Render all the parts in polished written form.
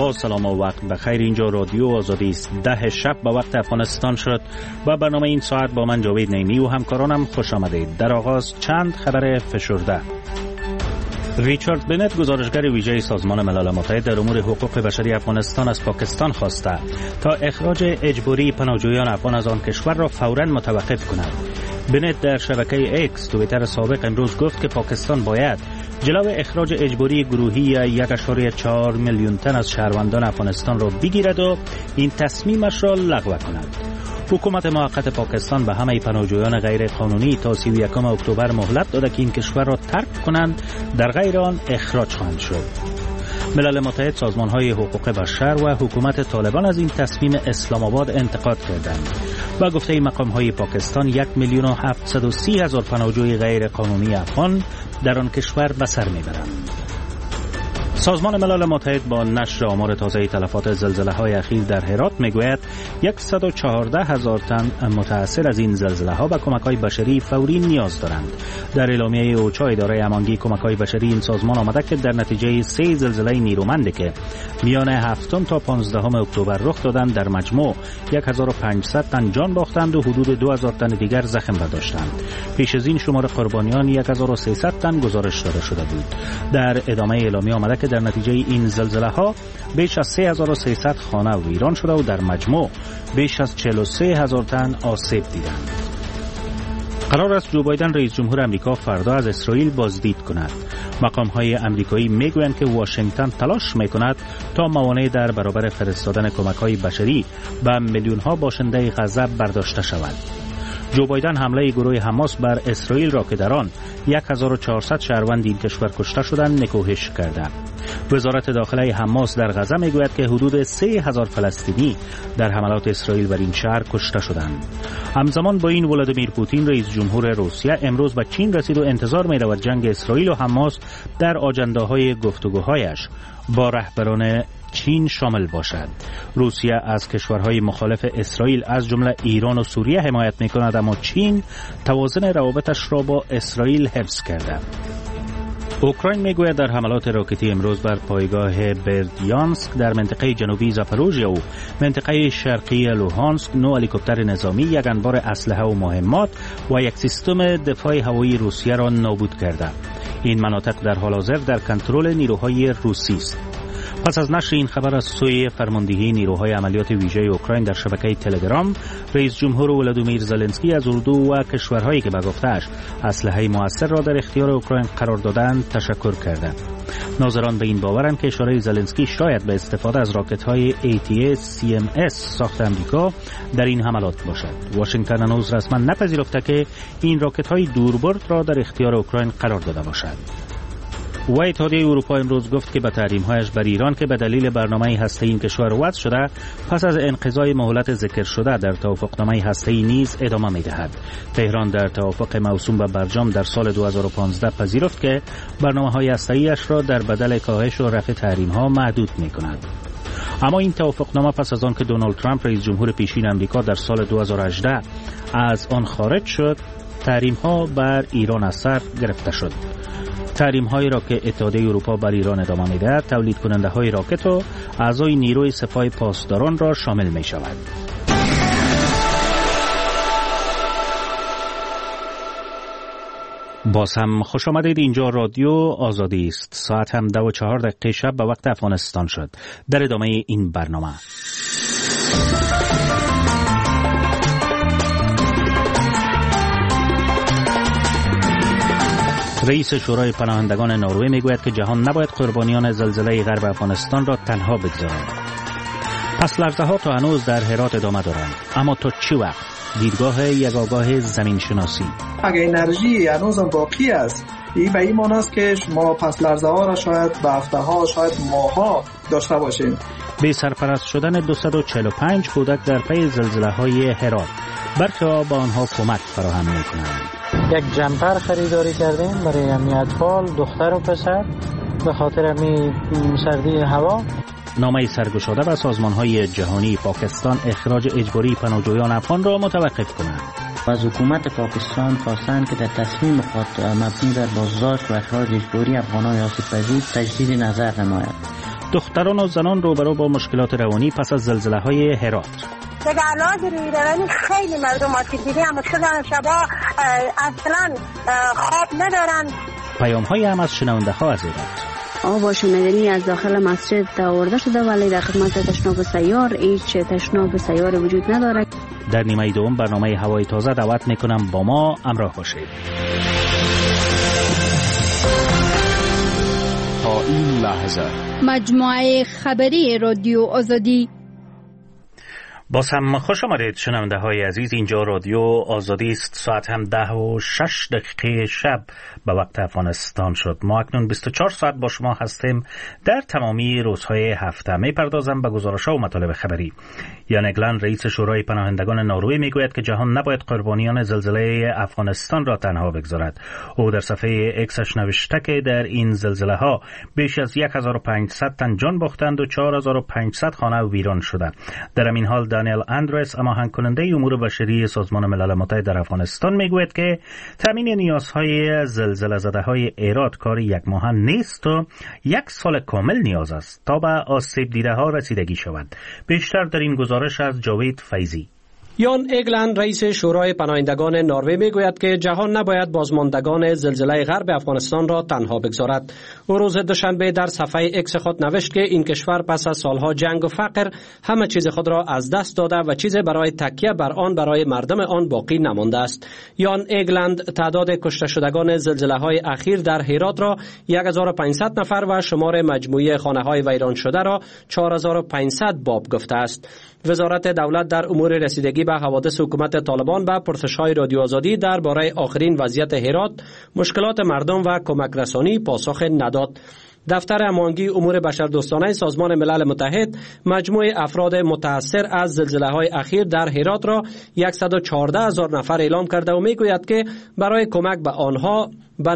با سلام و وقت بخیر. اینجا رادیو آزادی است. 10 شب به وقت افغانستان شد و برنامه این ساعت با من جاوید نعیمی و همکارانم خوش آمدید. در آغاز چند خبر فشرده. ریچارد بنت، گزارشگر ویژه سازمان ملل متحد در امور حقوق بشری افغانستان، از پاکستان خواسته تا اخراج اجباری پناهجویان افغان از آن کشور را فوراً متوقف کند. بنت در شبکه اکس توییتر سابق امروز گفت که پاکستان باید جلو اخراج اجباری گروهی 1.4 میلیون تن از شهروندان افغانستان را بگیرد و این تصمیمش را لغو کند. حکومت موقت پاکستان به همه پناهجویان غیر قانونی تا 31 اکتبر مهلت داده که این کشور را ترک کنند، در غیر آن اخراج خواهند شد. ملل متحد، سازمان‌های حقوق بشر و حکومت طالبان از این تصمیم اسلام آباد انتقاد کردند و گفته مقام‌های پاکستان 1,730,000 پناهجوی غیر قانونی افغان در آن کشور به سر می‌برند. سازمان ملل متحد با نشر آمار تازه تلفات زلزله‌های اخیر در هرات میگوید 114,000 تن متأثر از این زلزله‌ها به کمک‌های بشری فوری نیاز دارند. در اعلامیه اوچا، اداره امانگی کمک‌های بشری این سازمان آمده که در نتیجه 3 زلزله نیرومندی که میان 7 تا 15 اکتبر رخ دادند، در مجموع 1500 تن جان باختند و حدود 2000 تن دیگر زخم برداشتند. پیش از این شمار قربانیان 1300 تن گزارش داده شده بود. در ادامه اعلامیه آمده که در نتیجه این زلزله‌ها بیش از 3300 خانه ویران شده و در مجموع بیش از 43000 تن آسیب دیدند. قرار است جو بایدن رئیس جمهور امریکا فردا از اسرائیل بازدید کند. مقام‌های امریکایی میگویند که واشنگتن تلاش میکند تا موانع در برابر فرستادن کمک‌های بشری به میلیون‌ها باشنده غزه برداشته شود. جو بایدن حمله گروه حماس بر اسرائیل را که در آن 1400 شهروند این کشور کشته شدند نکوهش کرده. وزارت داخله حماس در غزه میگوید که حدود 3000 فلسطینی در حملات اسرائیل بر این شهر کشته شدند. همزمان با این، ولادیمیر پوتین رئیس جمهور روسیه امروز به چین رسید و انتظار می‌رود جنگ اسرائیل و حماس در آجنده‌های گفتگوهایش با رهبران چین شامل باشد. روسیه از کشورهای مخالف اسرائیل از جمله ایران و سوریه حمایت می‌کند، اما چین توازن روابطش را با اسرائیل حفظ کرده. اوکراین میگوید در حملات راکتی امروز بر پایگاه بردیانسک در منطقه جنوبی زاپاروژیا و منطقه شرقی لوهانسک 9 هلیکوپتر نظامی، 1 انبار اسلحه و مهمات و 1 سیستم دفاع هوایی روسیه را نابود کرده. این مناطق در حال حاضر در کنترل نیروهای روسی است. پس از نشر این خبر از سوی فرماندهی نیروهای عملیات ویژه اوکراین در شبکه تلگرام، رئیس جمهور ولادیمیر زلنسکی از اردو و کشورهایی که به گفته‌اش اسلحه موثر را در اختیار اوکراین قرار دادند تشکر کردند. ناظران به این باورند که اشاره زلنسکی شاید به استفاده از راکت‌های ATACMS ساخت امریکا در این حملات باشد. واشنگتن هنوز رسما نپذیرفته که این راکت‌های دوربرد را در اختیار اوکراین قرار داده باشد. و اتحادیه اروپا امروز گفت که به تحریم‌هایش بر ایران که به دلیل برنامه هسته‌ای این کشور وضع شده، پس از انقضای مهلت ذکر شده در توافقنامه هسته‌ای نیز ادامه می‌دهد. تهران در توافق موسوم به برجام در سال 2015 پذیرفت که برنامه‌های هسته‌ایش را در بدل کاهش و رفع تحریم‌ها محدود می‌کند. اما این توافقنامه پس از آن که دونالد ترامپ رئیس جمهور پیشین آمریکا در سال 2018 از آن خارج شد، تحریم‌ها بر ایران اثر گرفته شد. تحریم‌هایی را که اتحادیه اروپا بر ایران ادامه می‌دهد، تولید کننده‌های راکت و اعضای نیروی سپاه پاسداران را شامل می‌شود. باز هم خوش آمدید. اینجا رادیو آزادی است. ساعت هم 2:04 شب به وقت افغانستان شد. در ادامه این برنامه رئیس شورای پناهندگان نروژ میگوید که جهان نباید قربانیان زلزله غرب افغانستان را تنها بگذارد. پس لرزه‌ها تا هنوز در هرات ادامه دارند، اما تا چه وقت؟ دیدگاه یگانگاه زمین شناسی. اگر انرژی هنوز باقی است، این به این معنی است که ما پس لرزه‌ها را شاید به هفته‌ها، شاید ماه‌ها داشته باشیم. به سرپرست شدن 245 کودک در پی زلزله‌های هرات، برخی با آنها کمک فراهم می‌کنند. یک جمپر خریداری کردیم برای همین اطفال، دختر و پسر، به خاطر همین سردی هوا. نامه سرگشاده به سازمان‌های جهانی پاکستان اخراج اجباری پناهجویان افغان را متوقف کنند. از حکومت پاکستان خواستند که در تصمیم خود مبنی بر بازداشت و اخراج اجباری افغانان آسیب‌پذیر تجدید نظر نماید. دختران و زنان روبرو با مشکلات روانی پس از زلزله‌های هرات. دیگه علاج روی روانی خیلی مردم آسیب دیده هم شدن، شبا اصلا خواب ندارن. پیام‌های هم از شنونده‌ها از ایرات. آب شنیدنی از داخل مسجد آورده شده ولی در خدمت تشناب سیار هیچ تشناب سیار وجود ندارد. در نیمه دوم برنامه هوای تازه دعوت میکنم با ما همراه باشید. تا این لحظه مجموعه خبری رادیو آزادی. باز هم خوش آمدید شنونده های عزیز. اینجا رادیو آزادی است. ساعت هم 10:06 شب به وقت افغانستان شد. ما اکنون 24 ساعت با شما هستیم در تمامی روزهای هفته. می پردازم به گزارش‌ها و مطالب خبری. یان اگلند رئیس شورای پناهندگان نروژ میگوید که جهان نباید قربانیان زلزله افغانستان را تنها بگذارد. او در صفحه اکسش نوشته که در این زلزله ها بیش از 1500 تن جان باختند و 4500 خانه ویران شده. در همین حال دانیل اندرس، هماهنگ کننده امور بشری سازمان ملل متحد در افغانستان، میگوید که تامین نیازهای زلزله زده های هرات کار یک ماه نیست و 1 سال کامل نیاز است تا به آسیب دیده ها رسیدگی شود. بیشتر در این گزارش از جاوید فیضی. یان اگلند رئیس شورای پناهندگان نروژ میگوید که جهان نباید بازماندگان زلزله غرب افغانستان را تنها بگذارد. او روز دوشنبه در صفحه اکس خود نوشت که این کشور پس از سالها جنگ و فقر همه چیز خود را از دست داده و چیزی برای تکیه بر آن برای مردم آن باقی نمانده است. یان اگلند تعداد کشته شدگان زلزله‌های اخیر در هرات را 1500 نفر و شمار مجموعی خانه‌های ویران شده را 4500 باب گفته است. وزارت دولت در امور رسیدگی به حوادث حکومت طالبان به پرسش‌های رادیو آزادی درباره آخرین وضعیت هرات، مشکلات مردم و کمک رسانی پاسخ نداد. دفتر هماهنگی امور بشردوستانه سازمان ملل متحد مجموع افراد متاثر از زلزله‌های اخیر در هرات را 114,000 نفر اعلام کرده و میگوید که برای کمک به آنها به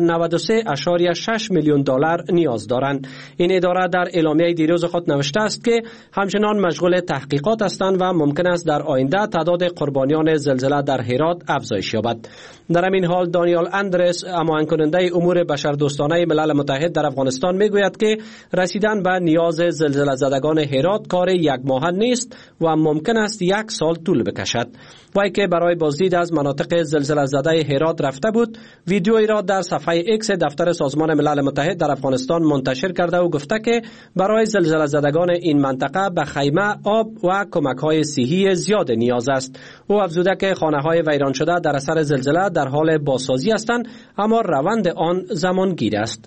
93.6 میلیون دلار نیاز دارند. این اداره در اعلامیه دیروز خود نوشته است که همچنان مشغول تحقیقات هستند و ممکن است در آینده تعداد قربانیان زلزله در هرات افزایش یابد. در همین حال دانیال اندرس، هماهنگ کننده امور بشردوستانه ملل متحد در افغانستان، میگوید که رسیدن به نیاز زلزله زدگان هرات کار یک ماه نیست و ممکن است 1 سال طول بکشد. وی که برای بازدید از مناطق زلزله زده هرات رفته بود، ویدیویی را در صفحه اکس دفتر سازمان ملل متحد در افغانستان منتشر کرده و گفته که برای زلزله زدگان این منطقه به خیمه، آب و کمک‌های صحی زیاد نیاز است. او افزوده که خانه‌های ویران شده در اثر زلزله در حال بازسازی هستند، اما روند آن زمانگیر است.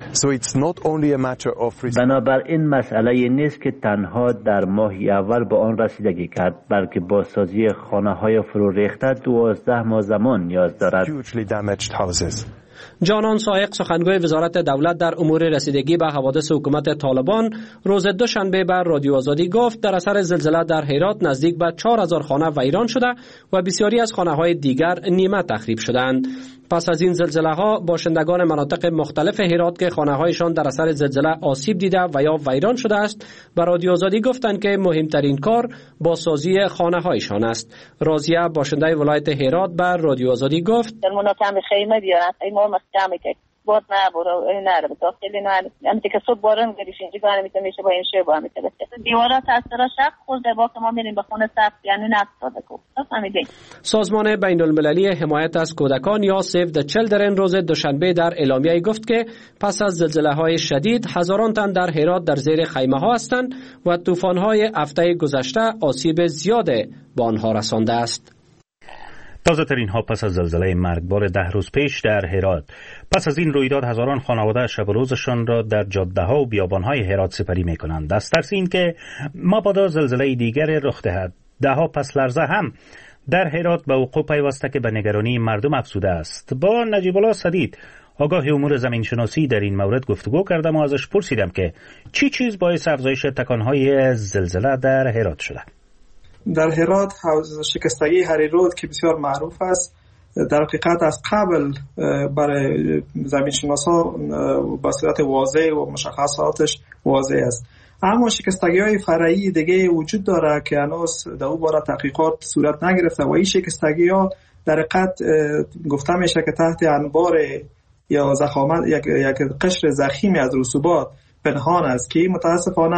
بنابراین مسئله نیست که تنها در ماه اول به آن رسیدگی کرد، بلکه بازسازی خانه‌های فرو ریخته 12 ماه زمان نیاز دارد. جانان سایق، سخنگوی وزارت دولت در امور رسیدگی به حوادث حکومت طالبان، روز دوشنبه بر رادیو آزادی گفت در اثر زلزله در هرات نزدیک به 4000 خانه ویران شده و بسیاری از خانه‌های دیگر نیمه تخریب شدند. پس از این زلزله ها باشندگان مناطق مختلف هرات که خانه‌هایشان در اثر زلزله آسیب دیده و یا ویران شده است به رادیو آزادی گفتند که مهمترین کار بازسازی خانه‌هایشان است. راضیه، باشنده ولایت هرات، بر رادیو آزادی گفت در مناطق خیمه بیارن اینا مستعمل که بود نه برو نره داخلی نه امتی که صبح بارون گریش اینجا گانه میشه با این شب با میشه دیوارا تاثیر شق خورده با که ما میریم به خونه سقف یعنی نفتاده کو فهمیدین. سازمان بین‌المللی حمایت از کودکان یا سیو د چیلدرن روز دوشنبه در اعلامیه‌ای گفت که پس از زلزله‌های شدید هزاران تن در هرات در زیر خیمه‌ها هستند و طوفان‌های هفته گذشته آسیب زیاد به آنها رسانده است. تازه ترین ها پس از زلزله مرگبار 10 روز پیش در هرات. پس از این رویداد هزاران خانواده شب و روزشان را در جاده ها و بیابان های هرات سپری می کنند. از ترس این که مبادا زلزله دیگر رخ دهد. دهها پس لرزه هم در هرات به وقوع پیوسته که به نگرانی مردم افزوده است. با نجیب الله صدید، آگاه امور زمین شناسی، در این مورد گفتگو کردم و ازش پرسیدم که چی چیز باعث افزایش تکانهای زلزله در هرات شده. در هرات شکستگی هری رود که بسیار معروف است، در حقیقت از قبل برای زمینشناسا با صورت واضح و مشخصاتش واضح است. اما شکستگی‌های فرعی دیگه وجود داره که هنوز در اون باره تحقیقات صورت نگرفته و این شکستگی‌ها در حقیقت گفته میشه که تحت انبار یا ضخامت یک قشر ضخیمی از رسوبات پنهان است که متاسفانه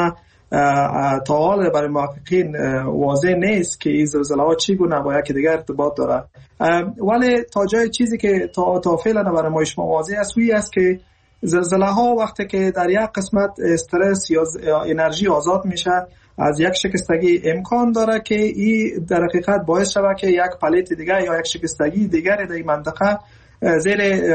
تا حال برای محققین واضح نیست که این زلزله ها چگونه با یکی دیگر ارتباط داره. ولی تا جای چیزی که تا فعلا برای ما شما واضح است که زلزله ها وقتی که در یک قسمت استرس یا انرژی آزاد میشه از یک شکستگی، امکان داره که این در حقیقت باعث شود که یک پلیت دیگر یا یک شکستگی دیگر در این منطقه زیر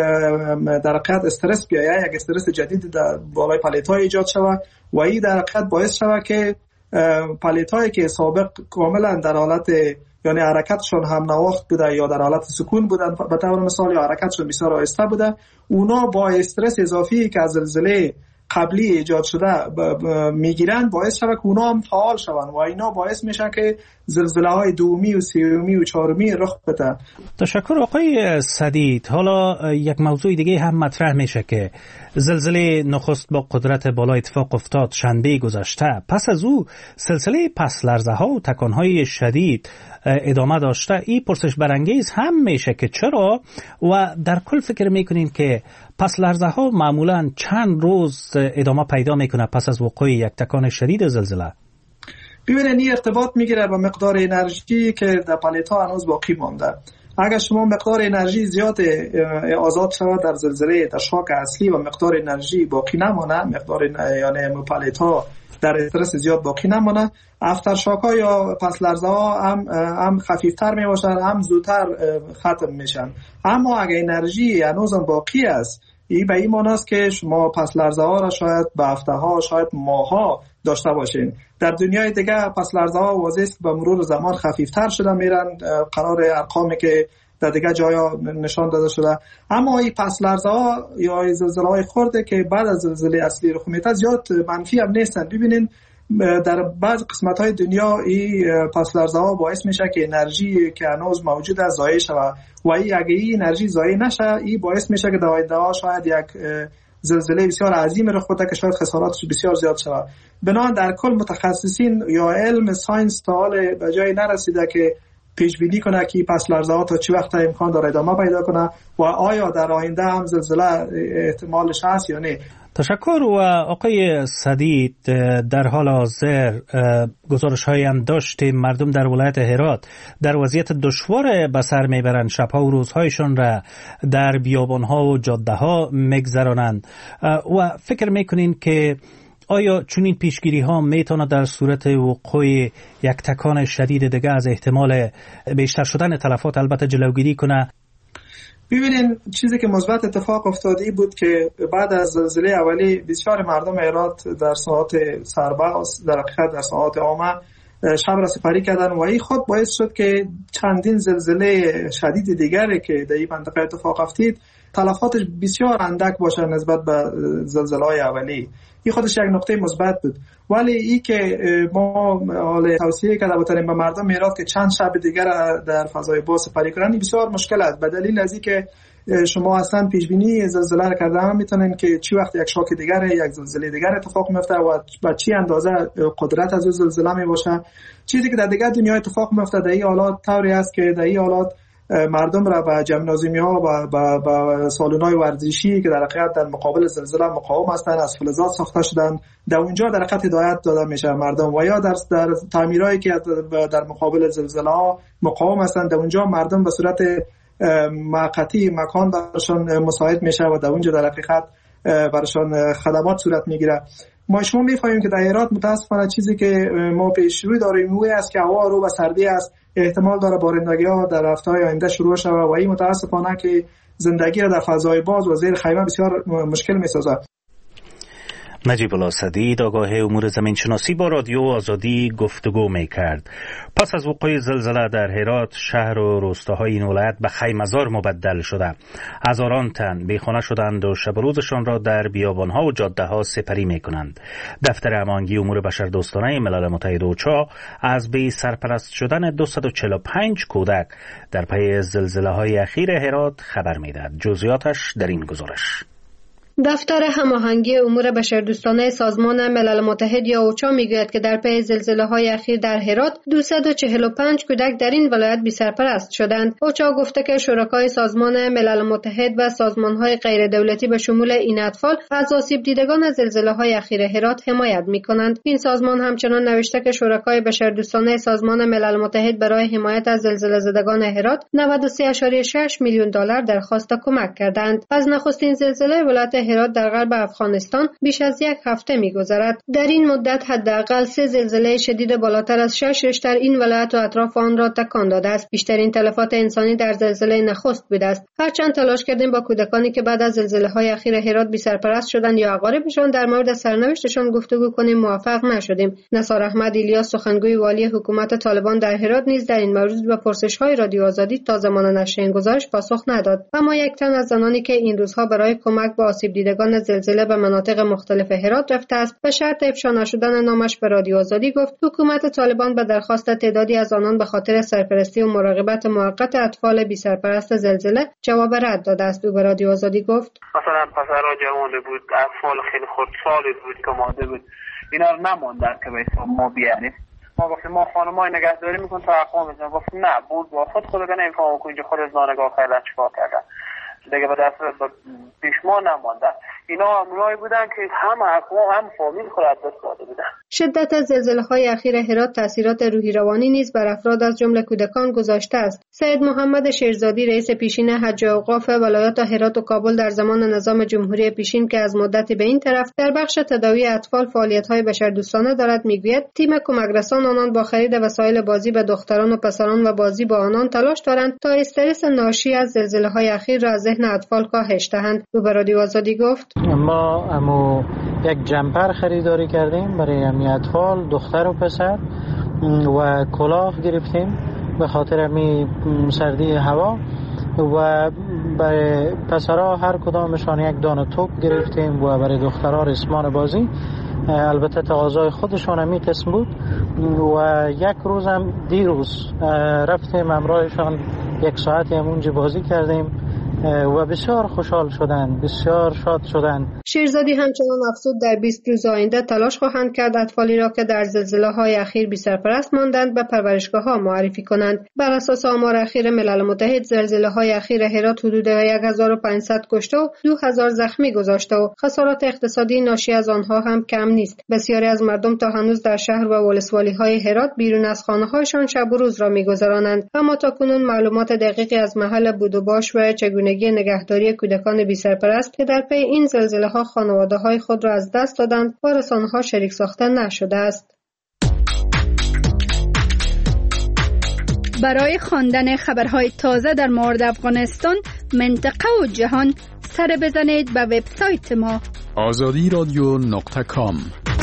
در حقیقت استرس بیاید، یک استرس جدید در بالای پلیت ها ایجاد شود و این در حقیقت باعث شود که پلیت هایی که سابق کاملا در حالت یعنی حرکتشون هم نواخت بوده یا در حالت سکون بودن به طور مثال یا حرکتشون بسیار آهسته بوده، اونا با استرس اضافی که از زلزله قبلی ایجاد شده میگیرن باعث شده که اونا هم فعال شون و اینا باعث میشه که زلزله های دومی و سومی و چهارمی رخ بده. تشکر آقای سدید. حالا یک موضوع دیگه هم مطرح میشه که زلزله نخست با قدرت بالا اتفاق افتاد شنبه گذشته، پس از او سلسله پس لرزه ها و تکان های شدید ادامه داشته. این پرسش برانگیز هم میشه که چرا و در کل فکر میکنین که پس لرزه ها معمولا چند روز ادامه پیدا میکنه پس از وقوع یک تکان شدید زلزله؟ ببینید این ارتباط میگیره با مقدار انرژی که در پلیت ها هنوز باقی مانده. اگر شما مقدار انرژی زیاد آزاد شود در زلزله در شاک اصلی و مقدار انرژی باقی نمانه، مقدار یعنی پلیت ها در استرس زیاد باقی نمانه، افتر شاک ها یا پس لرزه ها هم خفیفتر می باشن، هم زودتر ختم میشن. اما اگر انرژی هنوز باقی است، این به این معنی است که شما پس لرزه ها را شاید به هفته ها شاید ماه ها داشته باشین. در دنیای دیگه پس لرزه ها واضح است که به مرور زمان خفیفتر شده میرن، قرار ارقامی که در دیگه جایا نشان داده شده. اما این پس لرزه ها یا زلزله های خرده که بعد از زلزله اصلی رخ میده زیاد منفی هم نیستن. ببینین در بعض قسمت های دنیا این پس لرزه ها باعث میشه که انرژی که هنوز موجود است ضایع شود و اگه این انرژی ضایع نشه این باعث میشه که در آینده ها شاید یک زلزله بسیار عظیم رخ بده که شاید خساراتش بسیار زیاد شود. بنابراین در کل متخصصین یا علم ساینس تا حال به جای نرسیده که پیش بینی کنه که پس لرزه ها تا چه وقت امکان داره ادامه پیدا کنه و آیا در آینده هم زلزله احتمالش هست یا نه. تشکر. و آقای سدید، در حال حاضر گزارش هایی هم داشتیم مردم در ولایت هرات در وضعیت دشوار به سر میبرند، شبها و روزهایشون را در بیابان ها و جاده ها میگذرانند و فکر میکنین که آیا چنین پیشگیری ها میتونه در صورت وقوع یک تکان شدید دیگه از احتمال بیشتر شدن تلفات البته جلوگیری کنه؟ ببینین چیزی که مثبت اتفاق افتاده بود که بعد از زلزله اولی بسیار مردم هرات در ساعات سرباز در حقیقت در ساعات عامه شب را سپری کردن و این خود باعث شد که چندین زلزله شدید دیگری که در این منطقه اتفاق افتید تلفاتش بسیار اندک باشه نسبت به زلزله‌های اولی. این خودش یک نقطه مثبت بود. ولی این که ما حال توصیه کرده بودیم به مردم هرات که چند شب دیگر در فضای باز سپری کنن بسیار مشکل است، به دلیل از اینکه شما اصلا پیش بینی زلزله را کرده هم میتونین که چی وقت یک شاک دیگر یک زلزله دیگر اتفاق میفته و با چی اندازه قدرت از زلزله می باشه. چیزی که در دیگر دنیا اتفاق میفته در این حالات طوری است که در این حالات مردم را به ژیمنازیوم ها و به سالن های ورزشی که در حقیقت در مقابل زلزله مقاوم هستند از فلزات ساخته شدن در اونجا در حقیقت هدایت داده میشه مردم و یا در تعمیرهایی که در مقابل زلزله ها مقاوم هستند در اونجا مردم به صورت موقتی مکان برشان مساعد میشه و در اونجا در حقیقت برشان خدمات صورت میگیره. ما شما میفهمیم که در هرات متاسفانه چیزی که ما پیش روی داریم اون است که هوا رو و سردی است، احتمال داره بارندگی ها در هفته‌های آینده شروع شود و این متاسفانه که زندگی را در فضای باز و زیر خیمه بسیار مشکل میسازه. نجیب الله سدید، آگاه امور زمینشناسی، با رادیو آزادی گفتگو میکرد. پس از وقوع زلزله در هرات شهر و روستاهای این ولایت به خیمه‌زار مبدل شده. هزاران تن بیخانه شدند و شب و روزشان را در بیابانها و جاده‌ها سپری میکنند. دفتر امانگی امور بشردوستانه ملل متحد اوچا از بی سرپرست شدن 245 کودک در پی زلزله‌های اخیر هرات خبر میدهد. جزئیاتش در این گزارش. دفتر هماهنگی امور بشردوستانه سازمان ملل متحد یا اوچا میگوید که در پی زلزله‌های اخیر در هرات 245 کودک در این ولایت بی‌سرپرست شدند. اوچا گفته که شرکای سازمان ملل متحد و سازمان‌های غیر دولتی به شمول این اطفال از آسیب دیدگان زلزله‌های اخیر هرات حمایت می‌کنند. این سازمان همچنان نوشته که شرکای بشردوستانه سازمان ملل متحد برای حمایت از زلزله زدگان هرات 93.6 میلیون دلار درخواست کمک کردند. از نخستین زلزله ولایت هرات در غرب افغانستان بیش از یک هفته می‌گذرد. در این مدت حداقل 3 زلزله شدید بالاتر از 6 ریشتر این ولایت و اطراف آن را تکان داده است. بیشترین تلفات انسانی در زلزله نخست بوده است. هرچند تلاش کردیم با کودکانی که بعد از زلزله‌های اخیر هرات بی‌سرپرست شدند یا اقاربشان در مورد سرنوشتشان گفتگو کنیم موفق نشدیم. نثار احمد ایلیاس سخنگوی والی حکومت طالبان در هرات نیز در این مورد به پرسش‌های رادیو آزادی تا زمان نشر این گزارش پاسخ نداد. اما یک تن از زنانی که این روزها برای کمک به آسیب دیدگان زلزله به مناطق مختلف هرات رفته است به شرط افشا نشدن نامش به رادیو آزادی گفت حکومت طالبان به درخواست تعدادی از آنان به خاطر سرپرستی و مراقبت موقت اطفال بی سرپرست زلزله جواب رد داده است. او به رادیو آزادی گفت مثلا پسرها جوان بود، اطفال خیلی خردسال بود که ماده بود، اینا رو نماندن که به حساب ما بیاریم. ما گفتیم ما خانمای نگهداری میکنیم تا اقوام میزنیم. گفتیم نه بود با خود نمیفهمم که اینجا خود از نانگاه خیلی چیکار کردن دیگه به دست پیش ما نماندن. اینا امرایی بودن که هم اقوام هم فامیل خود از دست داده بودن. شدت زلزله‌های اخیر هرات تاثیرات روحی روانی نیز بر افراد از جمله کودکان گذاشته است. سید محمد شیرزادی رئیس پیشین حج اوقاف ولایات هرات و کابل در زمان نظام جمهوری پیشین که از مدتی به این طرف در بخش تداوی اطفال فعالیت‌های بشردوستانه دارد میگوید تیم کمکرسان آنان با خرید وسایل بازی به دختران و پسران و بازی با آنان تلاش دارند تا استرس ناشی از زلزله‌های اخیر را از ذهن اطفال کاهش دهند. او به رادیو آزادی گفت ما یک جمپر خریداری کردیم برای امی اطفال دختر و پسر و کلاه گرفتیم به خاطر امی سردی هوا و برای پسرها هر کدامشان یک دانه توپ گرفتیم و برای دخترها رسمان بازی. البته تقاضای خودشان امی قسم بود و یک روزم دیروز رفتیم امراهشان 1 ساعتی همونجا بازی کردیم و بسیار خوشحال شدند، بسیار شاد شدند. شیرزادی همچنان افزود در 20 روز آینده تلاش خواهند کرد اطفالی را که در زلزله‌های اخیر بی سرپرست ماندند به پرورشگاه‌ها معرفی کنند. بر اساس آمار اخیر ملل متحد زلزله‌های اخیر هرات حدود 1500 کشته و 2000 زخمی گذاشته و خسارات اقتصادی ناشی از آنها هم کم نیست. بسیاری از مردم تا هنوز در شهر و ولسوالی‌های هرات بیرون از خانه‌هایشان شب و روز را می‌گذرانند. اما تاکنون معلومات دقیقی از محل بود و باش و چگونگی نگهداری کودکان بی سرپرست که در پی این زلزله‌ها خانواده‌های خود را از دست دادند با رسانه‌ها شریک ساخته نشده است. برای خواندن خبرهای تازه در مورد افغانستان، منطقه و جهان سر بزنید به وبسایت ما azadi.com.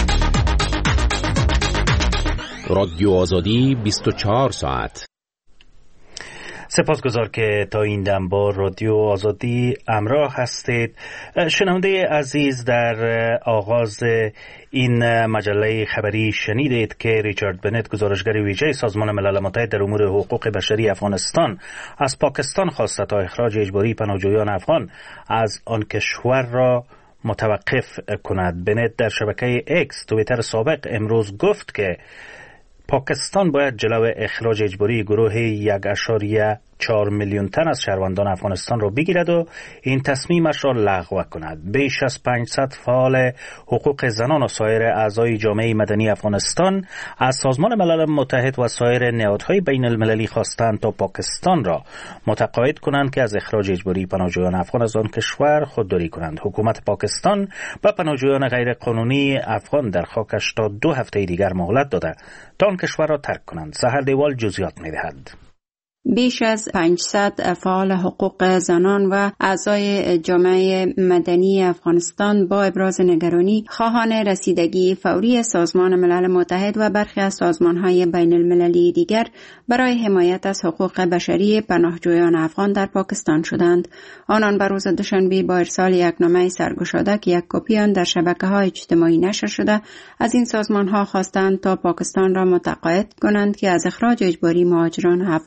رادیو آزادی 24 ساعت. سپاسگزار که تا این دم با رادیو آزادی همراه هستید. شنونده عزیز، در آغاز این مجله خبری شنیدید که ریچارد بنت، گزارشگر ویژه سازمان ملل متحد در امور حقوق بشری افغانستان، از پاکستان خواسته تا اخراج اجباری پناهجویان افغان از آن کشور را متوقف کند. بنت در شبکه اکس توییتر سابق امروز گفت که پاکستان باید جلو اخراج اجباری گروه 1.4 میلیون تن از شهروندان افغانستان را بگیرد و این تصمیمش را لغو کند. بیش از 500 فعال حقوق زنان و سایر اعضای جامعه مدنی افغانستان از سازمان ملل متحد و سایر نهادهای بین المللی خواستند تا پاکستان را متقاعد کنند که از اخراج اجباری پناهجویان افغان از آن کشور خودداری کنند. حکومت پاکستان به پناهجویان غیر قانونی افغان در خاکش تا 2 هفته دیگر مهلت داده تا آن کشور را ترک کنند. سحر دیوال جزئیات می‌دهد. بیش از 500 فعال حقوق زنان و اعضای جامعه مدنی افغانستان با ابراز نگرانی خواهان رسیدگی فوری سازمان ملل متحد و برخی از سازمان‌های بین المللی دیگر برای حمایت از حقوق بشری پناهجویان افغان در پاکستان شدند. آنان بر روز دوشنبه با ارسال یک نامه سرگشاده که یک کپی آن در شبکه‌های اجتماعی نشر شده از این سازمان‌ها خواستند تا پاکستان را متقاعد کنند که از اخراج اجباری مهاجران افغان از آن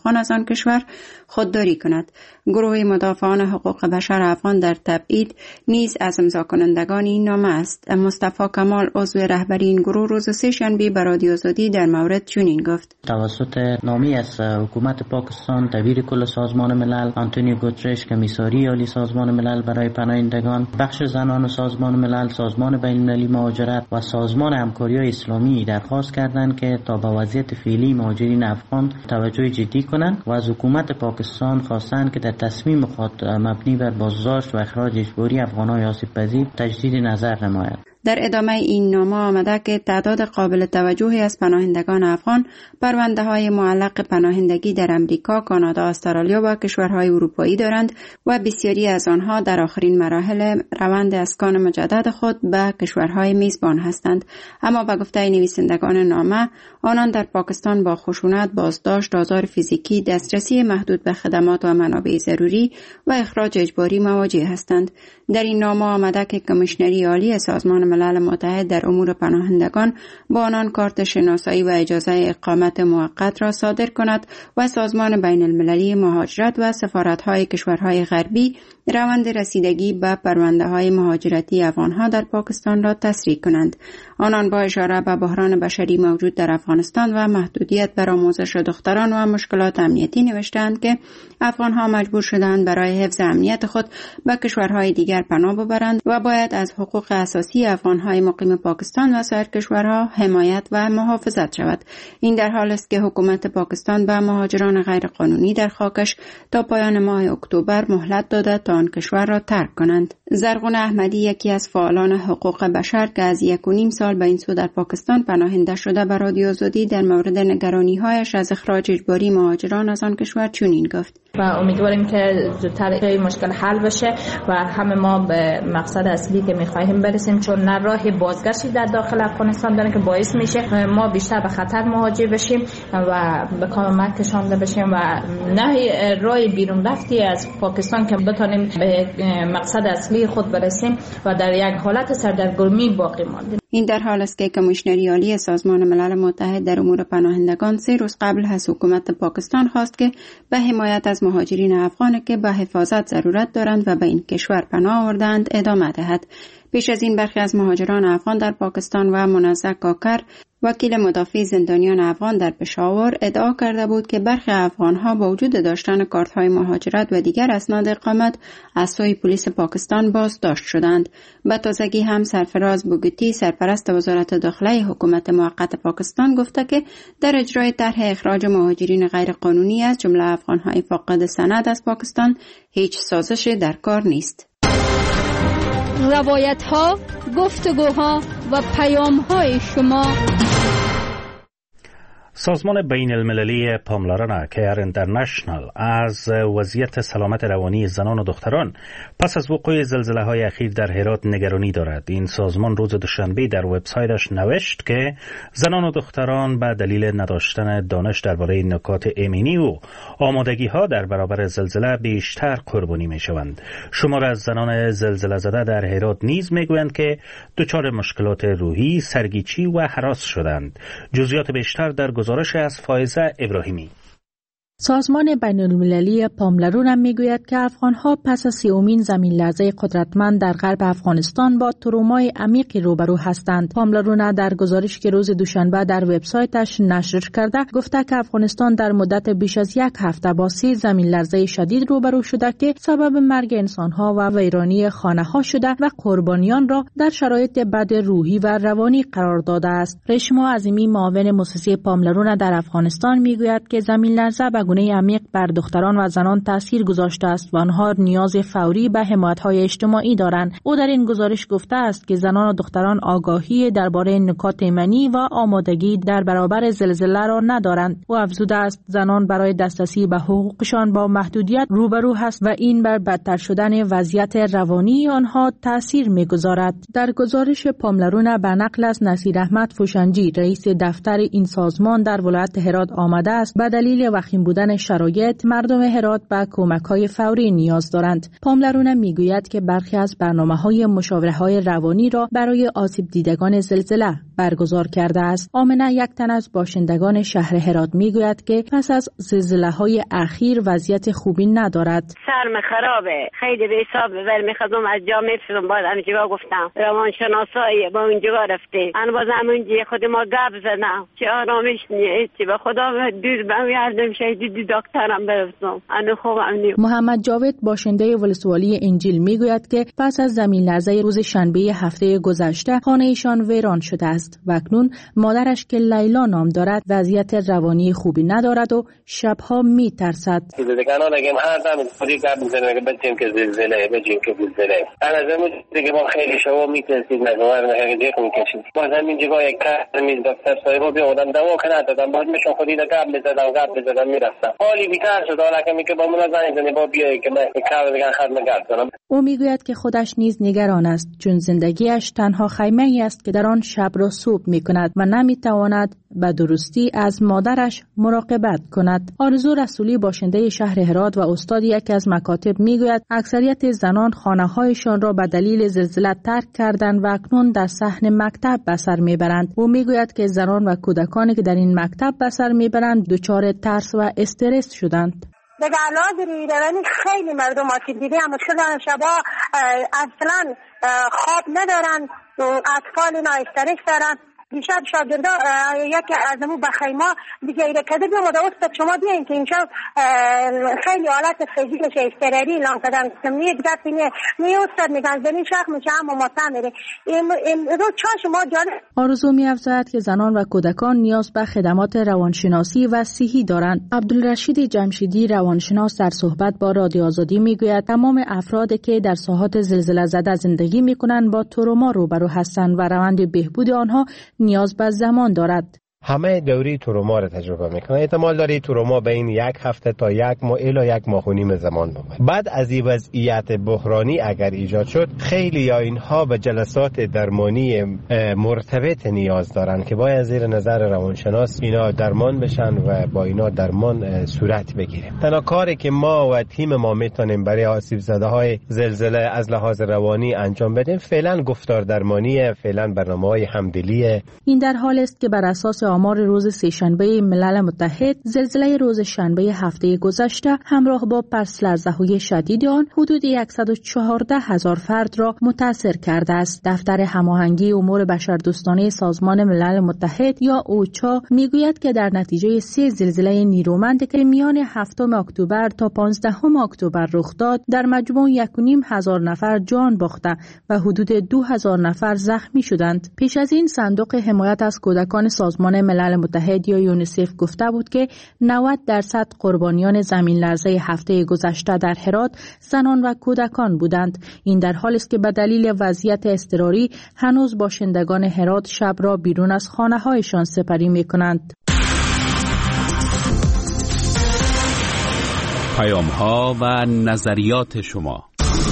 آن کشور خودداری کند. گروه مدافعان حقوق بشر افغان در تبعید نیز از امضا کنندگان این نامه است. مصطفی کمال عضو رهبری این گروه روز سه‌شنبه به رادیو آزادی در مورد چنین گفت: توسط نامه از حکومت پاکستان دبیر کل سازمان ملل آنتونیو گوترش، کمیساری عالی سازمان ملل برای پناهندگان، بخش زنان سازمان ملل، سازمان بین‌المللی مهاجرت و سازمان همکاری اسلامی درخواست کردند که تا به وضعیت فعلی مهاجرین افغان توجه جدی کنند و از حکومت پاکستان خواستند که در تصمیم خود مبنی بر بازداشت و اخراج اجباری افغان‌های آسیب‌پذیر تجدید نظر نماید. در ادامه این نامه آمده که تعداد قابل توجهی از پناهندگان افغان پرونده‌های معلق پناهندگی در امریکا، کانادا، استرالیا و کشورهای اروپایی دارند و بسیاری از آنها در آخرین مراحل روند اسکان مجدد خود به کشورهای میزبان هستند. اما به گفته نویسندگان نامه، آنان در پاکستان با خشونت، بازداشت، آزار فیزیکی، دسترسی محدود به خدمات و منابع ضروری و اخراج اجباری مواجه هستند. در این نامه آمده که کمیشنری عالی سازمان ملل متحد در امور پناهندگان با آنان کارت شناسایی و اجازه اقامت موقت را صادر کند و سازمان بین المللی مهاجرت و سفارت‌های کشورهای غربی روند رسیدگی به پرونده‌های مهاجرتی افغان‌ها در پاکستان را تسریع کنند. آنان با اشاره به بحران بشری موجود در افغانستان و محدودیت بر آموزش دختران و مشکلات امنیتی نوشتند که افغان‌ها مجبور شدند برای حفظ امنیت خود به کشورهای دیگر پناه ببرند و باید از حقوق اساسی افغان‌های مقیم پاکستان و سایر کشورها حمایت و محافظت شود. این در حال است که حکومت پاکستان به مهاجران غیرقانونی در خاکش تا پایان ماه اکتبر مهلت داده تا آن کشور را ترک کنند. زرغون احمدی، یکی از فعالان حقوق بشر که از 1.5 سال به این سو در پاکستان پناهنده شده، به رادیو آزادی در مورد نگرانی‌هایش از اخراج اجباری مهاجران از آن کشور چنین گفت: و امیدواریم که زودتر این مشکل حل بشه و همه ما به مقصد اصلی که می‌خواهیم برسیم، چون نه راه بازگشتی در داخل افغانستان داره که باعث میشه ما بیشتر به خطر مواجه بشیم و به کمک کشانده بشیم و نه راه بیرون رفتی از پاکستان که بتونیم به مقصد اصلی خود برسیم و در یک حالت سردرگمی باقی ماندیم. این در حال است که کمیشنری عالی سازمان ملل متحد در امور پناهندگان 3 روز قبل از حکومت پاکستان خواست که به حمایت از مهاجرین افغان که به حفاظت ضرورت دارند و به این کشور پناه آوردند ادامه دهد. پیش از این برخی از مهاجران افغان در پاکستان و منزه کاکر، وکیل مدافع زندانیان افغان در پشاور، ادعا کرده بود که برخی افغان‌ها با وجود داشتن کارت‌های مهاجرت و دیگر اسناد اقامت از سوی پلیس پاکستان بازداشت شدند. به تازگی هم سرفراز بوگتی، سرپرست وزارت داخله حکومت موقت پاکستان، گفته که در اجرای طرح اخراج مهاجرین غیرقانونی از جمله افغان‌های فاقد سند از پاکستان هیچ سازشی در کار نیست. روایت‌ها، گفتگوها و پیام‌های شما. سازمان بین المللی پاملرنا کیر اینترنشنال از وضعیت سلامت روانی زنان و دختران پس از وقوع زلزله‌های اخیر در هرات نگرانی دارد. این سازمان روز دوشنبه در وبسایتش نوشت که زنان و دختران به دلیل نداشتن دانش درباره نکات ایمنی و آمادگی‌ها در برابر زلزله بیشتر قربانی می‌شوند. شمار از زنان زلزله زده در هرات نیز می‌گویند که دچار مشکلات روحی، سرگیجی و هراس شدند. جزئیات بیشتر در گزارش از فائزه ابراهیمی. سازمان بین المللی پاملرون هم میگوید که افغانها پس از 30مین زمین لرزه قدرتمند در غرب افغانستان با ترومای عمیقی روبرو هستند. پاملرون در گزارشی که روز دوشنبه در وبسایتش نشر کرده گفته که افغانستان در مدت بیش از 1 هفته با 3 زمین لرزه شدید روبرو شده که سبب مرگ انسانها و ویرانی خانه‌ها شده و قربانیان را در شرایط بد روحی و روانی قرار داده است. ریشما عظیمی، معاون مؤسسه پاملرون در افغانستان، میگوید که زمین لرزه به گونه عمیق بر دختران و زنان تاثیر گذاشته است و آنها نیاز فوری به حمایت‌های اجتماعی دارند. او در این گزارش گفته است که زنان و دختران آگاهی درباره نکات ایمنی و آمادگی در برابر زلزله را ندارند. او افزوده است زنان برای دسترسی به حقوقشان با محدودیت روبرو هست و این بر بدتر شدن وضعیت روانی آنها تاثیر می‌گذارد. در گزارش پاملرون به نقل از نصیر احمد فوشنجی، رئیس دفتر این سازمان در ولایت هرات آمده است، به دلیل وخیم نبودن شرایط مردم هرات به کمک‌های فوری نیاز دارند. پاملرونه میگوید که برخی از برنامه‌های مشاوره‌های روانی را برای آسیب دیدگان زلزله برگزار کرده است. آمنه، یک تن از باشندگان شهر هرات میگوید که پس از زلزله‌های اخیر وضعیت خوبی ندارد. سرم خرابه، خیلی به حساب ببر. می‌خواستم از جا می‌رسم، باز همینجا گفتم روانشناسایی با اونجا رفته. انا باز همونجا خود ما گپ زدم که آرامش نیست، چی به خدا دیر برمیگردم شهیدی دکترم برفتم. انا خوبم نیست. محمد جاوید باشنده ولسوالی انجیل میگوید که پس از زمین لرزه روز شنبه هفته گذشته خانه ایشان ویران شده است و اکنون مادرش که لیلا نام دارد وضعیت روانی خوبی ندارد و شبها میترسد. دیگران اگه هر دم خودی گپ میزنه که بچیم که زلزله بچیم که زلزله. انا زمین دیگه ما خیلی شما میترسید نگوار نگه دیگه میکشید. باز همین جگاه یک کارمی دکتر صاحب بیادم دوا کنه دادم باز میشون خودی گپ میزدم میرفتم. حالی بیتر شد حالا که با من زنگ با بیای که من کار دیگه خدمت گپ کنم. او میگوید که خودش نیز نگران است چون زندگیش تنها خیمه‌ای است که در آن شب را صبح میکند و نمیتواند به درستی از مادرش مراقبت کند. آرزو رسولی باشنده شهر هرات و استاد یکی از مکاتب میگوید اکثریت زنان خانه‌هایشان را به دلیل زلزله ترک کردند و اکنون در صحن مکتب به سر میبرند. او میگوید که زنان و کودکانی که در این مکتب به سر میبرند دچار ترس و استرس شدند. دیگه علاج روانی خیلی مردم آسیب دیده هم مشکل دارن، شبا اصلا خواب ندارن، اطفال اینا استرس دارن. دیشب شاگردا یکی از امو بخیما دیگه ایره کده بیام و استاد شما بیاین که اینجا خیلی حالت فیزیکش استراری اعلام کردن. میگه دیگه می استاد میگن زمین شخ میشه اما معتمره رو چا شما جان. آرزو می‌افزاید که زنان و کودکان نیاز به خدمات روانشناسی و صحی دارند. عبدالرشید جمشیدی روانشناس در صحبت با رادیو آزادی میگوید تمام افرادی که در ساحات زلزله زده زندگی میکنند با تروما روبرو هستند و روند بهبود آنها نیاز به زمان دارد. همه دوری تروما را تجربه میکنه. احتمال داره تروما بین 1 هفته تا 1 ماه الی 1 ماه و نیم زمان بمونه. بعد از این وضعیت بحرانی اگر ایجاد شد خیلی یا اینها به جلسات درمانی مرتبط نیاز دارن که باید زیر نظر روانشناس اینا درمان بشن و با اینا درمان صورت بگیره. تنها کاری که ما و تیم ما میتونیم برای آسیب زده های زلزله از لحاظ روانی انجام بدیم فعلا گفتار درمانی، فعلا برنامه‌های همدلیه. این در حال است که بر اساس آمار روز سه‌شنبه ملل متحد زلزله روز شنبه هفته گذشته همراه با پس لرزه‌های شدید آن حدود 114,000 فرد را متاثر کرده است. دفتر هماهنگی امور بشردوستانه سازمان ملل متحد یا اوچا میگوید که در نتیجه 3 زلزله نیرومند که میان 7 اکتبر تا 15 اکتبر رخ داد در مجموع 1,500 نفر جان باخته و حدود 2,000 نفر زخمی شدند. پیش از این صندوق حمایت از کودکان سازمان ملل متحد یا یونیسف گفته بود که 90% قربانیان زمین لرزه هفته گذشته در هرات زنان و کودکان بودند. این در حالی است که به دلیل وضعیت اضطراری هنوز باشندگان هرات شب را بیرون از خانه‌هایشان سپری می‌کنند. پیام‌ها و نظریات شما.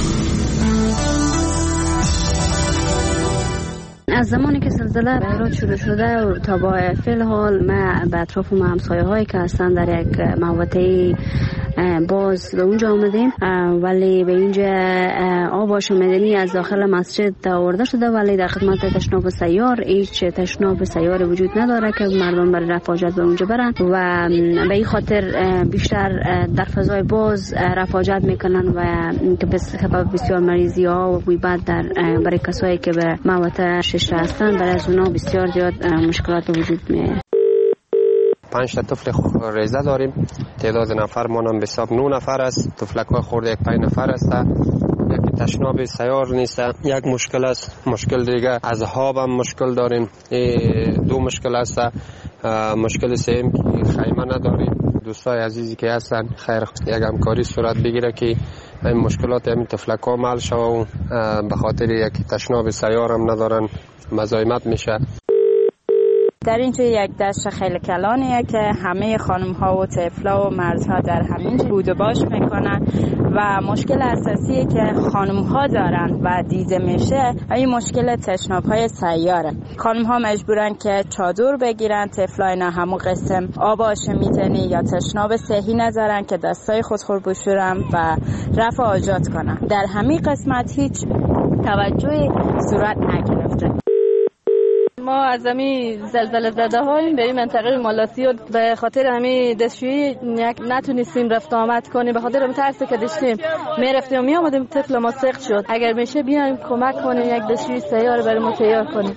از زمانی که زلزله به هرات شروع شده تا با فعل حال ما به اطراف ما همسایه هایی که هستن در یک محوطه باز به اونجا آمدیم، ولی به اینجا آباش مدنی از داخل مسجد آورده شده، ولی در خدمت تشناب سیار هیچ تشناب سیار وجود نداره که مردم برای رفع حاجت به اونجا برن و به این خاطر بیشتر در فضای باز رفع حاجت میکنن و که بسیار مریضی ها و بوی بد برای کسایی که به محوطه شش هستن برای از اونا بسیار زیاد مشکلات وجود میاد. 5 تا طفل ریزه داریم، تعداد نفر مانم به حساب 9 نفر است، طفلک‌های خورده 5 نفر است. یکی تشناب سیار نیست، یک مشکل است. مشکل دیگه از خواب هم مشکل داریم، 2 مشکل است. مشکل سوم که خیمه نداریم. دوستای عزیزی که هستن خیر یک همکاری صورت بگیره که این مشکلات همین طفلک‌ها حل شوه و به خاطر یک تشناب سیار هم ندارن مزاحمت میشه. در اینجا یک دشت خیلی کلانیه که همه خانم ها و طفلا و مردها در همین بود و باش میکنن و مشکل اساسی که خانم ها دارن و دیده میشه این مشکل تشناب های سیاره. خانم ها مجبورن که چادر بگیرن، طفلای نه همون قسم آباش میتنی یا تشناب صحی ندارن که دستای خودخور بشورن و رفع حاجات کنن. در همین قسمت هیچ توجه صورت نگرفته. ما از همین زلزله زده هاییم به این منطقه مالاسیو به خاطر همین دستشویی نتونستیم رفت آمد کنیم، به خاطر همین ترسی که داشتیم میرفتیم و میامدیم طفل ما سقط شد. اگر میشه بیایم کمک کنیم یک دستشویی سیاره برای ما تیار کنیم.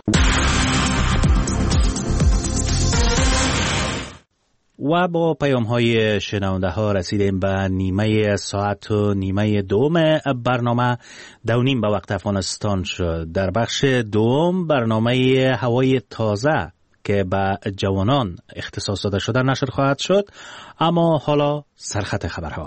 و با پیام های شنونده ها رسیدیم به نیمه ساعت و نیمه دوم برنامه. 2:30 به وقت افغانستان شد. در بخش دوم برنامه هوای تازه که به جوانان اختصاص داده شده نشر خواهد شد. اما حالا سرخط خبرها.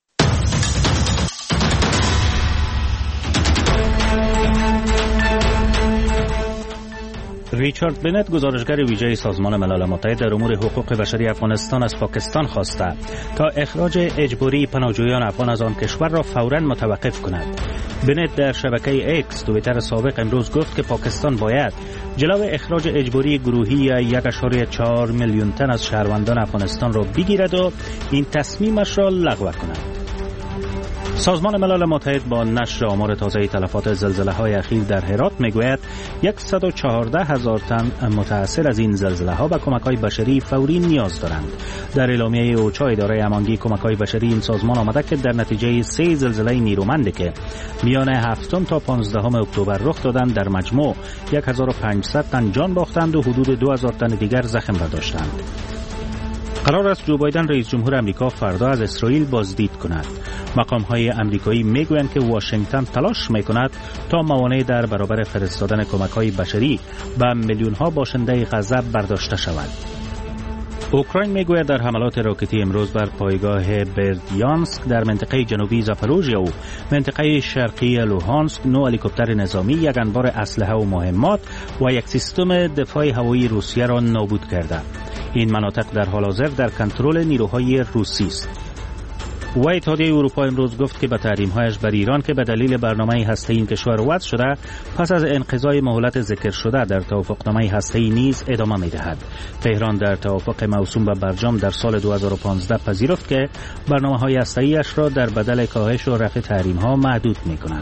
ریچارد بنت، گزارشگر ویژه سازمان ملل متحد در امور حقوق بشری افغانستان، از پاکستان خواسته تا اخراج اجباری پناهجویان افغان از آن کشور را فوراً متوقف کند. بنت در شبکه ایکس توییتر سابق امروز گفت که پاکستان باید جلو اخراج اجباری گروهی 1.4 میلیون تن از شهروندان افغانستان را بگیرد و این تصمیمش را لغو کند. سازمان ملل متحد با نشر آمار تازه تلفات زلزله‌های اخیر در هرات میگوید 114,000 تن متأثر از این زلزله‌ها به کمک‌های بشری فوری نیاز دارند. در اعلامیه اوچا اداره امانگی کمک‌های بشری این سازمان آمده که در نتیجه 3 زلزله نیرومندی که میان 7 تا 15 اکتبر رخ دادند در مجموع 1500 تن جان باختند و حدود 2000 تن دیگر زخم برداشتند. قرار است جو بایدن رئیس جمهور امریکا فردا از اسرائیل بازدید کند. مقام‌های امریکایی میگویند که واشنگتن تلاش میکند تا موانع در برابر فرستادن کمک‌های بشری به میلیون‌ها باشنده غزه برداشته شود. اوکراین میگوید در حملات راکتی امروز بر پایگاه بردیانسک در منطقه جنوبی زاپاروژیا و منطقه شرقی لوهانسک 9 هلیکوپتر نظامی، 1 انبار اسلحه و مهمات و 1 سیستم دفاع هوایی روسیه را نابود کرده. این مناطق در حال حاضر در کنترل نیروهای روسی است. و اتحادیه اروپا امروز گفت که به تحریم‌هایش بر ایران که به دلیل برنامه هسته‌ای این کشور وضع شده پس از انقضای مهلت ذکر شده در توافقنامه هسته‌ای نیز ادامه می‌دهد. تهران در توافق موسوم به برجام در سال 2015 پذیرفت که برنامه‌های هسته‌ایش را در بدل کاهش و رفع تحریم‌ها محدود می‌کند.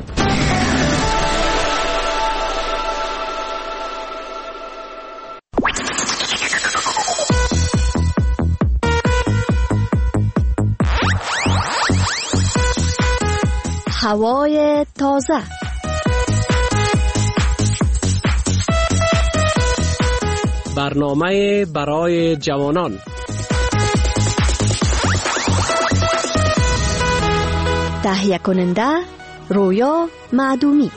هوای تازه. برنامه برای جوانان. تهیه کننده رویا معدومی.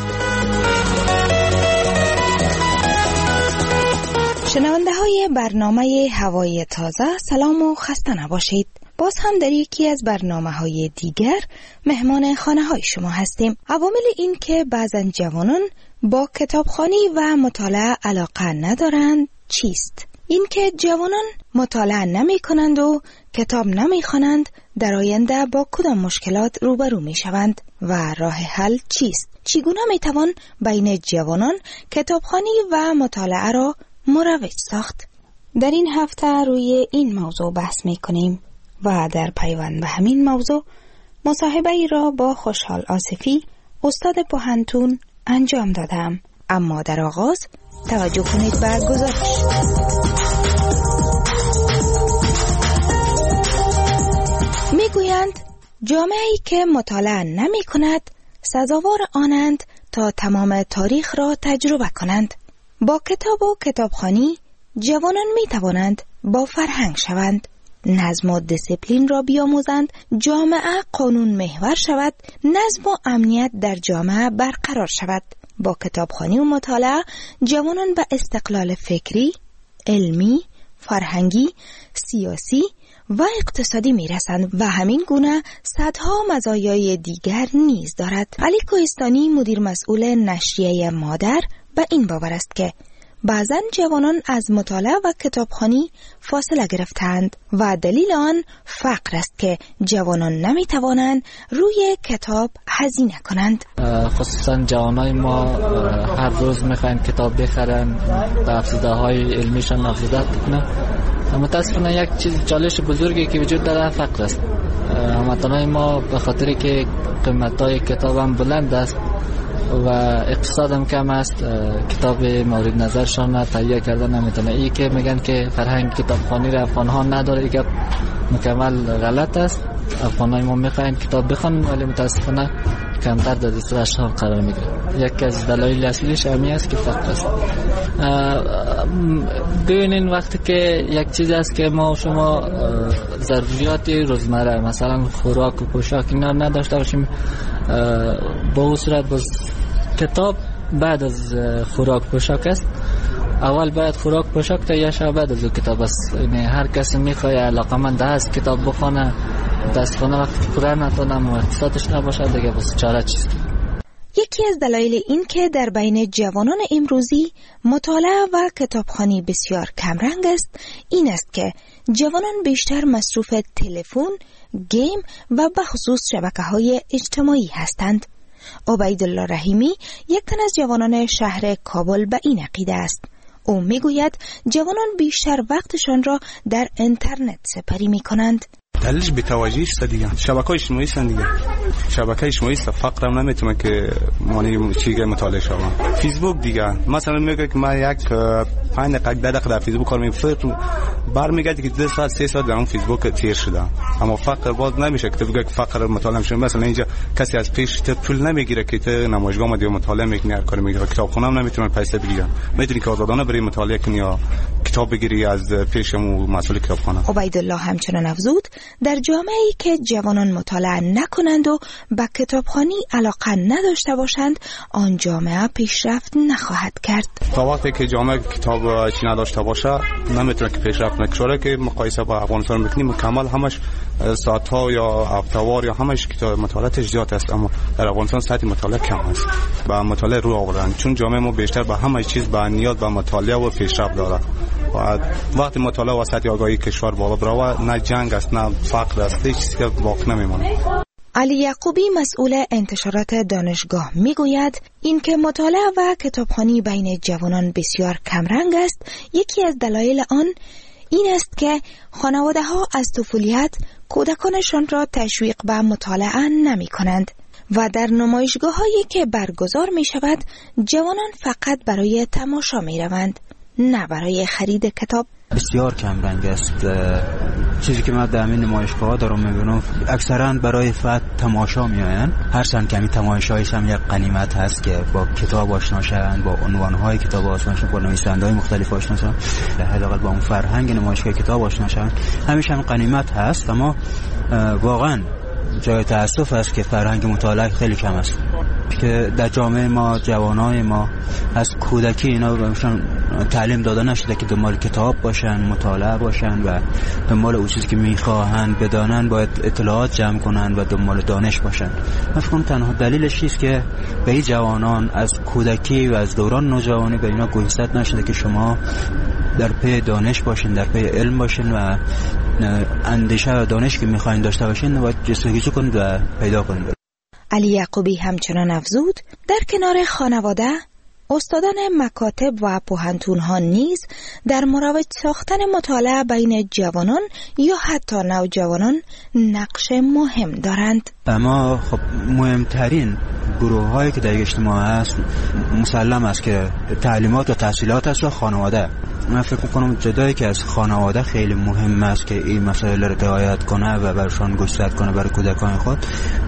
شنونده های برنامه هوای تازه، سلام و خسته نباشید. باز هم در یکی از برنامه‌های دیگر مهمان خانه‌های شما هستیم. عوامل این که بعضن جوانان با کتابخوانی و مطالعه علاقه ندارند چیست؟ این که جوانان مطالعه نمی کنند و کتاب نمی خوانند در آینده با کدام مشکلات روبرو می شوند و راه حل چیست؟ چگونه می توان بین جوانان کتابخوانی و مطالعه را مروج ساخت؟ در این هفته روی این موضوع بحث می کنیم و در پیوند به همین موضوع مصاحبه ای را با خوشحال آصفی استاد پوهنتون انجام دادم. اما در آغاز توجه کنید به گزارش. میگویند جامعه‌ای که مطالعه نمی کند سزاوار آنند تا تمام تاریخ را تجربه کنند. با کتاب و کتابخوانی جوانان می توانند با فرهنگ شوند، نظم و دیسیپلین را بیاموزند، جامعه قانون محور شود، نظم و امنیت در جامعه برقرار شود. با کتابخوانی و مطالعه جوانان به استقلال فکری، علمی، فرهنگی، سیاسی و اقتصادی میرسند و همین گونه صدها مزایای دیگر نیز دارد. علی کوهستانی مدیر مسئول نشریه مادر به این باور است که بعضاً جوانان از مطالعه و کتابخوانی فاصله گرفتند و دلیل آن فقر است که جوانان نمیتوانند روی کتاب هزینه کنند. خصوصا جوانای ما هر روز میخواین کتاب بخرن، به افزوده‌های علمیشان افزوده کنن. متاسفانه یک چیز چالش بزرگی که وجود داره فقر است. هموطنان ما به خاطر که قیمت‌های کتاب هم بلند است و اقتصاد هم کم است، کتاب مورد نظرشان تهیه کردن نمیتونه. این که میگن که فرهنگ کتابخوانی را افغان‌ها نداره، این مکمل غلط است. افغانای ما میخواین کتاب بخونن ولی متاسفانه کمتر در دسترسشان قرار میگیره. یکی از دلایل اصلیش همین است که فقر است. ببینین وقتی که یک چیز است که ما و شما ضروریات روزمره مثلا خوراک و پوشاک اینا نداشته باشیم، با اون صورت باز کتاب بعد از خوراک پوشاک است. اول باید خوراک پوشاک تا یا شب بعد از کتاب است. یعنی هر کسی میخواد علاقمند است کتاب بخونه، متاسفانه وقتی که پوره نتونم و اقتصادش نباشه دیگه بس چاره چیست. یکی از دلایل این که در بین جوانان امروزی مطالعه و کتابخوانی بسیار کمرنگ است این است که جوانان بیشتر مصروف تلفن، گیم و بخصوص شبکه‌های اجتماعی هستند. عبیدالله رحیمی یک تن از جوانان شهر کابل به این عقیده است. او میگوید جوانان بیشتر وقتشان را در اینترنت سپری می کنند. دلیلش بی‌توجهی است دیگه. شبکه‌های اجتماعی است دیگه. شبکه اجتماعی است، فقرم نمیتونه که معنی چیزی مطالعه شوم. فیسبوک دیگه مثلا میگه که من یک 5 دقیقه در فیسبوک کار می‌کنم، برمیگرده که 2 ساعت 3 ساعت در اون فیسبوک تیر شده. اما فقر باز نمیشه که بگه فقر مطالعه میشه. مثلا اینجا کسی از پیش طول نمیگیره که تو نمایشگاه ما دیگه مطالعه میکنی، هر کاری میگیره. کتابخونه هم نمیتونه پیسه بگیره. میتونی که آزادانه بری مطالعه کنی یا کتاب بگیری از پیشمو مسئول کتابخانه. عبیدالله همچنان افزود در جامعه‌ای که جوانان مطالعه نکنند و به کتابخوانی علاقه نداشته باشند آن جامعه پیشرفت نخواهد کرد. تا وقتی که جامعه کتاب چی نداشته باشه نمیتونه که پیشرفت نکنه. که مقایسه با افغانستان میکنیم مکمل همش ساعت‌ها یا هفته‌وار یا همش کتاب مطالعاتش زیاد است، اما در افغانستان سطح مطالعه کم است. با مطالعه رو آوردن چون جامعه ما بیشتر به همه چیز به نیاز به مطالعه و پیشرفت داره. و وقتی مطالعه و سطح آگاهی کشور بالا بره نه جنگ است نه فقر است، هیچ چیزی که باقی نمیمونه. علی یعقوبی مسئول انتشارات دانشگاه میگوید اینکه مطالعه و کتابخوانی بین جوانان بسیار کمرنگ است یکی از دلایل آن این است که خانواده‌ها از طفولیت کودکانشان را تشویق به مطالعه نمی کنند و در نمایشگاه‌هایی که برگزار می شود جوانان فقط برای تماشا می روند نه برای خرید کتاب. بسیار کم رنگ است. چیزی که من در همین نمایشگاه دارم میبینم اکثرا برای فقط تماشا میآیند. هرچند کمی تماشایش هم یک غنیمت هست که با کتاب آشنا شوند، با عنوانهای کتاب آشنا شوند، با نویسنده‌های مختلف آشنا شوند، حداقل با اون فرهنگ نمایشگاه کتاب آشنا شوند. همیشه هم غنیمت هست، اما واقعا جای تأسف است که فرهنگ مطالعه خیلی کم است. که در جامعه ما جوانای ما از کودکی اینا بهشون تعلیم داده نشده که دنبال کتاب باشن، مطالعه باشن و دنبال اون چیزی که میخواهن بدانن باید اطلاعات جمع کنن و دنبال دانش باشن. من فکر کنم تنها دلیلش است که به این جوانان از کودکی و از دوران نوجوانی به اینا گوشزد نشده که شما در پی دانش باشین، در پی علم باشین و اندیشه و دانش که میخواین داشته باشین و جستجو کنید و پیدا کنید. علی یعقوبی همچنان افزود در کنار خانواده استادان مکاتب و پوهنتون‌ها نیز در مروج ساختن مطالعه بین جوانان یا حتی نوجوانان نقش مهم دارند. اما خب مهمترین گروه‌هایی که در اجتماع هست مسلم است که تعلیمات و تحصیلات است و خانواده. من فکر می‌کنم جدایی که از خانواده خیلی مهم است که این مسائل را رعایت کنه و برشان گسترد کنه برای کودکان خود.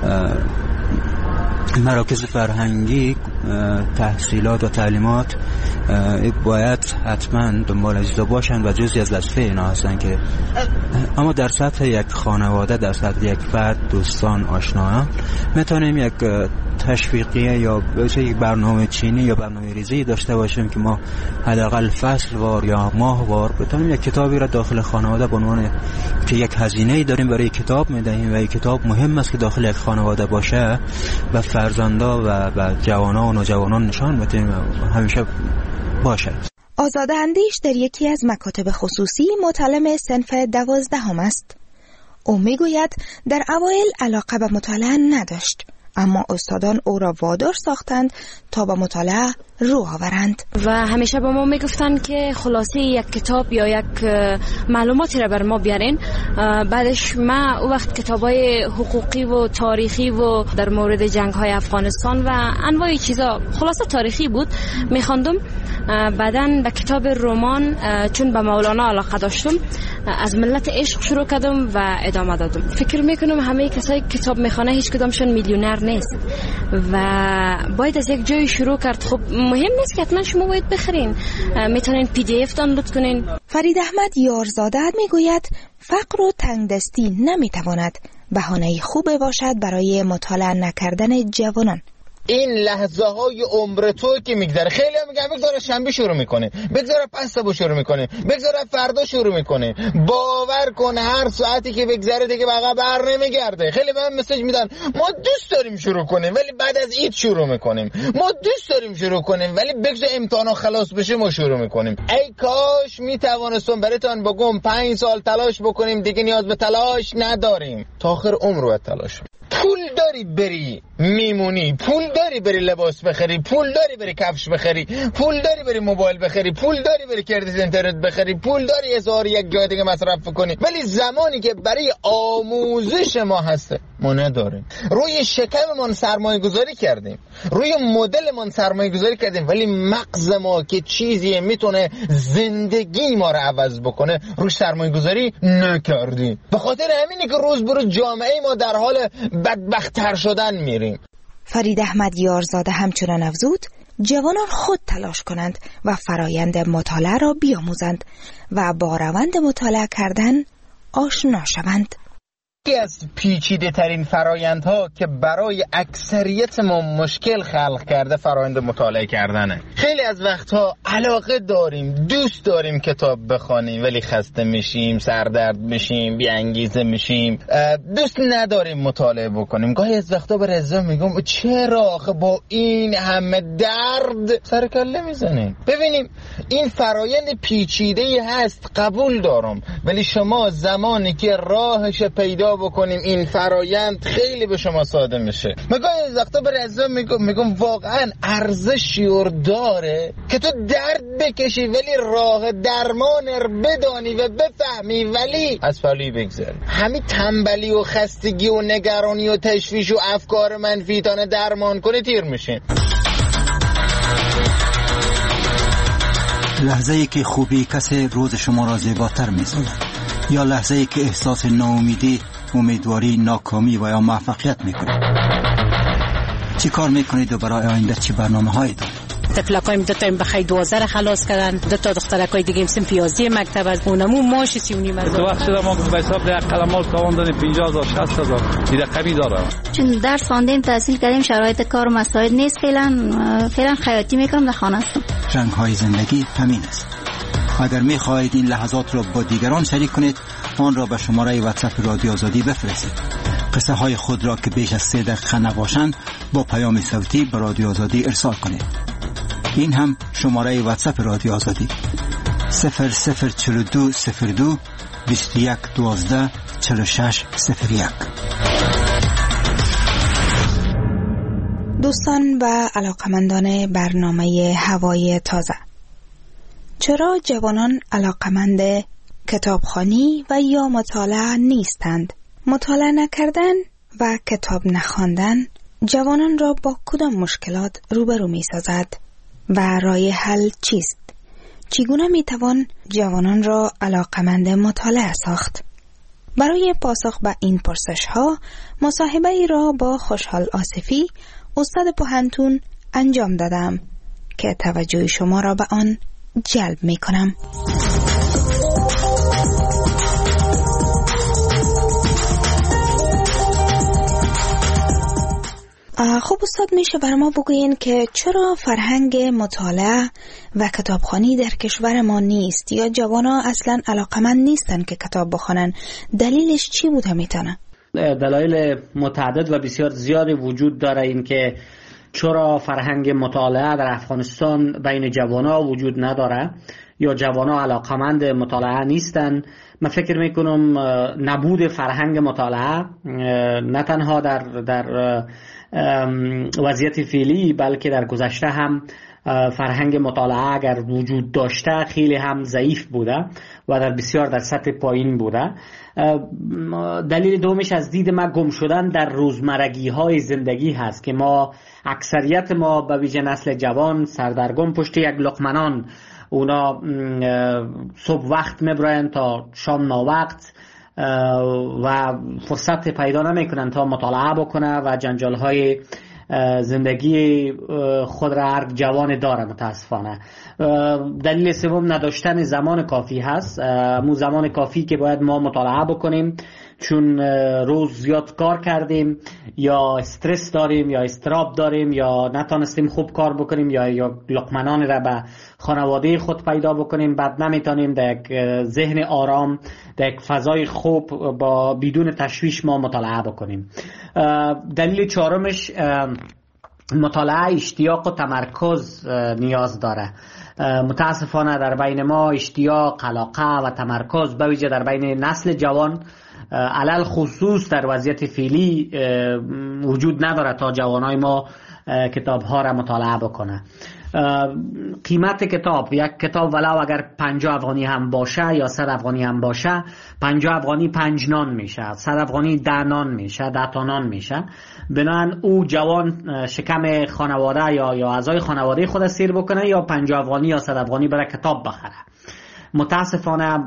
مراکز فرهنگی تحصیلات و تعلیمات باید حتما دنبال اجزا باشن و جزئی از وظیفه اینا هستن که اما در سطح یک خانواده، در سطح یک فرد، دوستان، آشنایان میتونیم یک تشویقیه یا یک برنامه چینی یا برنامه ریزی داشته باشیم که ما حداقل فصل وار یا ماه وار بتونیم یک کتابی را داخل خانواده به عنوان که یک هزینه‌ای داریم برای کتاب میدهیم و این کتاب مهم است که داخل یک خانواده باشه و فرزندا و جوانان و نوجوانان نشان بدیم همیشه باشد. آزاده اندیش در یکی از مکاتب خصوصی متعلم صنف 12 است. او میگوید در اوایل علاقه به مطالعه نداشت، اما استادان او را وادار ساختند تا به مطالعه رو آورند و همیشه به ما میگفتن که خلاصه یک کتاب یا یک معلوماتی را بر ما بیارین. بعدش من او وقت کتابای حقوقی و تاریخی و در مورد جنگ‌های افغانستان و انواع چیزا خلاصه تاریخی بود میخواندم. بعدن به کتاب رمان چون به مولانا علاقه داشتم از ملت عشق شروع کردم و ادامه دادم. فکر میکنم همه کسایی کتاب میخوانه هیچ کدامشون میلیونر نیست و باید از یک جای شروع کرد. خب مهم نیست که حتما شما باید بخرین، میتونین PDF دانلود کنین. فرید احمد یارزاده میگوید فقر و تنگدستی نمیتواند بهانه خوبی باشد برای مطالعه نکردن جوانان. این لحظه های عمر تو که میگذره، خیلی هم میگن بگذاره شنبه شروع میکنه، بگذاره پس صبح شروع میکنه، بگذاره فردا شروع میکنه. باور کن هر ساعتی که بگذره دیگه بقیه بر نمیگرده. خیلی به من مسیج میدن ما دوست داریم شروع کنیم ولی بعد از عید شروع میکنیم، ما دوست داریم شروع کنیم ولی بگذار امتحانا خلاص بشه ما شروع میکنیم. ای کاش میتوانستم براتون بگم 5 سال تلاش بکنیم دیگه نیاز به تلاش نداریم، تا آخر عمر رو تلاش. پول داری بری میمونی، پول داری بری لباس بخری، پول داری بری کفش بخری، پول داری بری موبایل بخری، پول داری بری کردیت اینترنت بخری، پول داری هزار یک جای دیگه مصرف کنی، ولی زمانی که برای آموزش ما هسته ما نداریم. روی شکممون سرمایه گذاری کردیم، روی مدلمون سرمایه گذاری کردیم، ولی مغز ما که چیزی میتونه زندگی ما رو عوض بکنه روش سرمایه گذاری نکردیم. به خاطر همینه که روز به روز جامعه ما در حال بدبخت‌تر شدن میریم. فرید احمد یارزاده همچنان افزود جوانان خود تلاش کنند و فرایند مطالعه را بیاموزند و با روند مطالعه کردن آشنا شوند. یکی از پیچیده ترین فرایندها که برای اکثریت ما مشکل خلق کرده فرایند مطالعه کردنه. خیلی از وقتها علاقه داریم، دوست داریم کتاب بخوانیم ولی خسته میشیم، سردرد میشیم، بی انگیزه میشیم، دوست نداریم مطالعه بکنیم. گاهی از وقتا به رضا میگم چرا آخه با این همه درد سر کله میزنیم؟ ببینیم این فرایند پیچیده هست، قبول دارم، ولی شما زمانی که راهش پیدا بکنیم این فرایند خیلی به شما ساده میشه. مگه از وقتا به رضا میگم واقعا ارزشی داره که تو درد بکشی ولی راه درمان بدانی و بفهمی ولی از پلوی بگذاری. همین تنبلی و خستگی و نگرانی و تشویش و افکار منفی تانه درمان کنه تیر میشین. لحظه ای که خوبی کسی روز شما را زیباتر می‌سازد یا لحظه ای که احساس ناامیدی، امیدواری، ناکامی و یا موفقیت میکنید؟ چی کار میکنید و برای آینده چی برنامه‌هایی دارید؟ تفلکایم 2 تا بخای 12 خلاص کردن، 2 تا دخترکای دیگه هم پیازی مکتب از اونمو ماش 39 تو وقت شده ما به حساب ده قلمات کاوندن 50000 60000 دیگه قبی داره. چون درس خواندیم تحصیل کردیم شرایط کار مساعد نیست، فعلا خیاطی میکنم در خانه هستم. رنگ های زندگی همین است. اگر می‌خواهید این لحظات را با دیگران شریک کنید آن را به شماره واتساپ رادیو آزادی بفرستید. قصه های خود را که بیش از 3 دقیقه نباشند با پیام صوتی به رادیو آزادی ارسال کنید. این هم شماره واتساپ رادیو آزادی 004202 2112 4601. دوستان و علاقمندان برنامه هوای تازه، چرا جوانان علاقمند کتابخوانی و یا مطالعه نیستند؟ مطالعه نکردن و کتاب نخواندن جوانان را با کدام مشکلات روبرو می سازد و راه حل چیست؟ چگونه می توان جوانان را علاقمند مطالعه ساخت؟ برای پاسخ به این پرسش ها مصاحبه ای را با خوشحال آصفی استاد پوهنتون انجام دادم که توجه شما را به آن جلب می کنم. خب استاد میشه برای ما بگوین که چرا فرهنگ مطالعه و کتابخوانی در کشور ما نیست یا جوانا اصلا علاقمند نیستن که کتاب بخونن؟ دلیلش چی بوده میتونه؟ دلایل متعدد و بسیار زیادی وجود داره. این که چرا فرهنگ مطالعه در افغانستان بین جوانا وجود نداره یا جوانا علاقمند مطالعه نیستن. من فکر میکنم نبود فرهنگ مطالعه نه تنها در وضعیت فعلی بلکه در گذشته هم فرهنگ مطالعه اگر وجود داشته خیلی هم ضعیف بوده و در بسیار در سطح پایین بوده. دلیل دومش از دید ما گم شدن در روزمرگی های زندگی هست که ما اکثریت ما به ویژه نسل جوان سردرگم پشت یک لقمه، اونا صبح وقت میبرن تا شام ناوقت و فرصت پیدا نمیکنن تا مطالعه بکنه و جنجال های زندگی خود را هر جوان داره متاسفانه. دلیل سوم نداشتن زمان کافی هست، مو زمان کافی که باید ما مطالعه بکنیم، چون روز زیاد کار کردیم یا استرس داریم یا استراب داریم یا نتونستیم خوب کار بکنیم یا لقمنان را به خانواده خود پیدا بکنیم، بعد نمیتونیم در یک ذهن آرام در یک فضای خوب با بدون تشویش ما مطالعه بکنیم. دلیل چهارمش مطالعه اشتیاق و تمرکز نیاز داره. متاسفانه در بین ما اشتیاق، علاقه و تمرکز به ویژه در بین نسل جوان علل خصوص در وضعیت فعلی وجود نداره تا جوانای ما کتاب ها را مطالعه بکنه. قیمت کتاب، یک کتاب ولو اگر 50 افغانی هم باشه یا 100 افغانی هم باشه، 50 افغانی 5 نان میشه، 100 افغانی 10 نان میشه، 10 تا نان میشه. بنابراین او جوان شکم خانواده یا اعضای خانواده خود سیر بکنه یا 50 افغانی یا 100 افغانی برای کتاب بخره. متاسفانه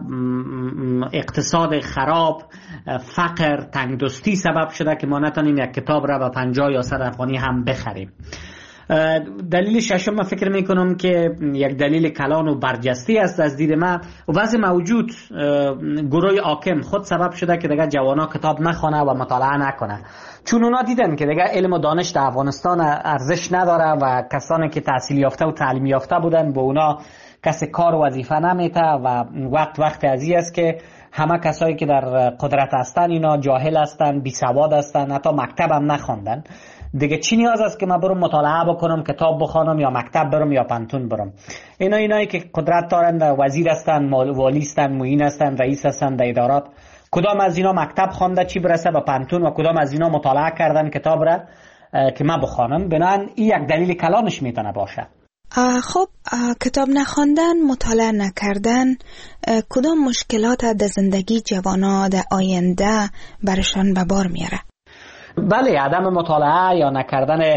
اقتصاد خراب، فقر، تنگدستی سبب شده که ما نتونیم یک کتاب را به 50 یا 100 افغانی هم بخریم. دلیل ششم من فکر میکنم که یک دلیل کلان و برجسته است از دید من و وضع موجود گروه حاکم خود سبب شده که دیگه جوانا کتاب نخونه و مطالعه نکنه، چون اونا دیدن که دیگه علم و دانش در افغانستان ارزش نداره و کسانی که تحصیل یافته و تعلیم یافته بودن به اونا کسی کار و وظیفه نمیده و وقت ازی است که همه کسایی که در قدرت هستن اینا جاهل هستن، بی سواد هستن، حتی مکتب هم نخوندن. دیگه چی نیاز است که من برم مطالعه بکنم، کتاب بخونم یا مکتب برم یا پانتون برم؟ اینایی که قدرت دارن، وزیر هستن، والی هستن، معین هستن، رئیس هستن در ادارات، کدام از اینا مکتب خوانده چی برسه به پانتون و کدام از اینا مطالعه کردن کتاب را که من بخوانم؟ بنابراین این یک دلیل کلانش میتونه باشه. خب کتاب نخواندن، مطالعه نکردن کدام مشکلات در زندگی جوانا در آینده برشان به بار میاره؟ بله، عدم مطالعه یا نکردن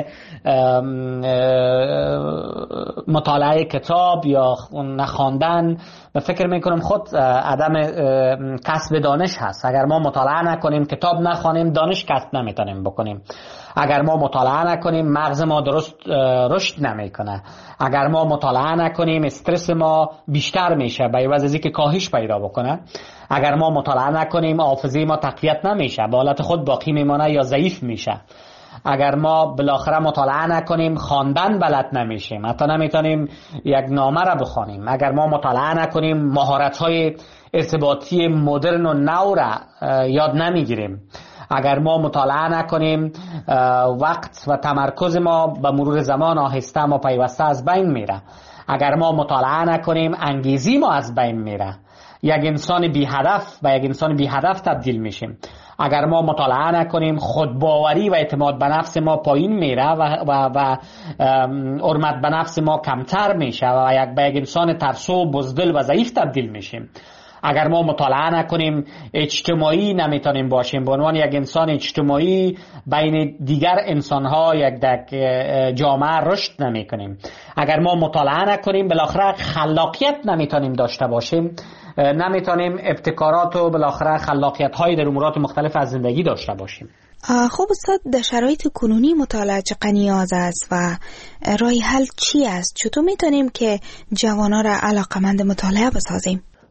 مطالعه کتاب یا نخواندن به فکر میکنم خود عدم کسب دانش هست. اگر ما مطالعه نکنیم، کتاب نخوانیم، دانش کسب نمیتونیم بکنیم. اگر ما مطالعه نکنیم، مغز ما درست رشد نمیکنه. اگر ما مطالعه نکنیم، استرس ما بیشتر میشه به عوض از اینکه کاهش پیدا بکنه. اگر ما مطالعه نکنیم، حافظه ما تقویت نمیشه، به حالت خود باقی میمونه یا ضعیف میشه. اگر ما بالاخره مطالعه نکنیم، خواندن بلد نمیشیم، حتی نمیتونیم یک نامه را بخوانیم. اگر ما مطالعه نکنیم، مهارت‌های ارتباطی مدرن و نو را یاد نمیگیریم. اگر ما مطالعه نکنیم، وقت و تمرکز ما به مرور زمان آهسته و پیوسته از بین میره. اگر ما مطالعه نکنیم، انگیزی ما از بین میره. یک انسان بی هدف به یک انسان بی هدف تبدیل میشیم. اگر ما مطالعه نکنیم، خودباوری و اعتماد به نفس ما پایین میره و حرمت به نفس ما کمتر میشه و به یک انسان ترسو، بزدل و ضعیف تبدیل میشیم. اگر ما مطالعه نکنیم، اجتماعی نمیتونیم باشیم. به عنوان یک انسان اجتماعی بین دیگر انسانها یک جامعه رشد نمیکنیم. اگر ما مطالعه نکنیم، بالاخره خلاقیت نمیتونیم داشته باشیم، نمیتونیم ابتکارات و بالاخره خلاقیت های در امورات مختلف از زندگی داشته باشیم. خب استاد، در شرایط کنونی مطالعه چقدر نیاز است و راه حل چی است؟ چطور میتونیم که جوانا را علاقمند مطالعه بسازیم؟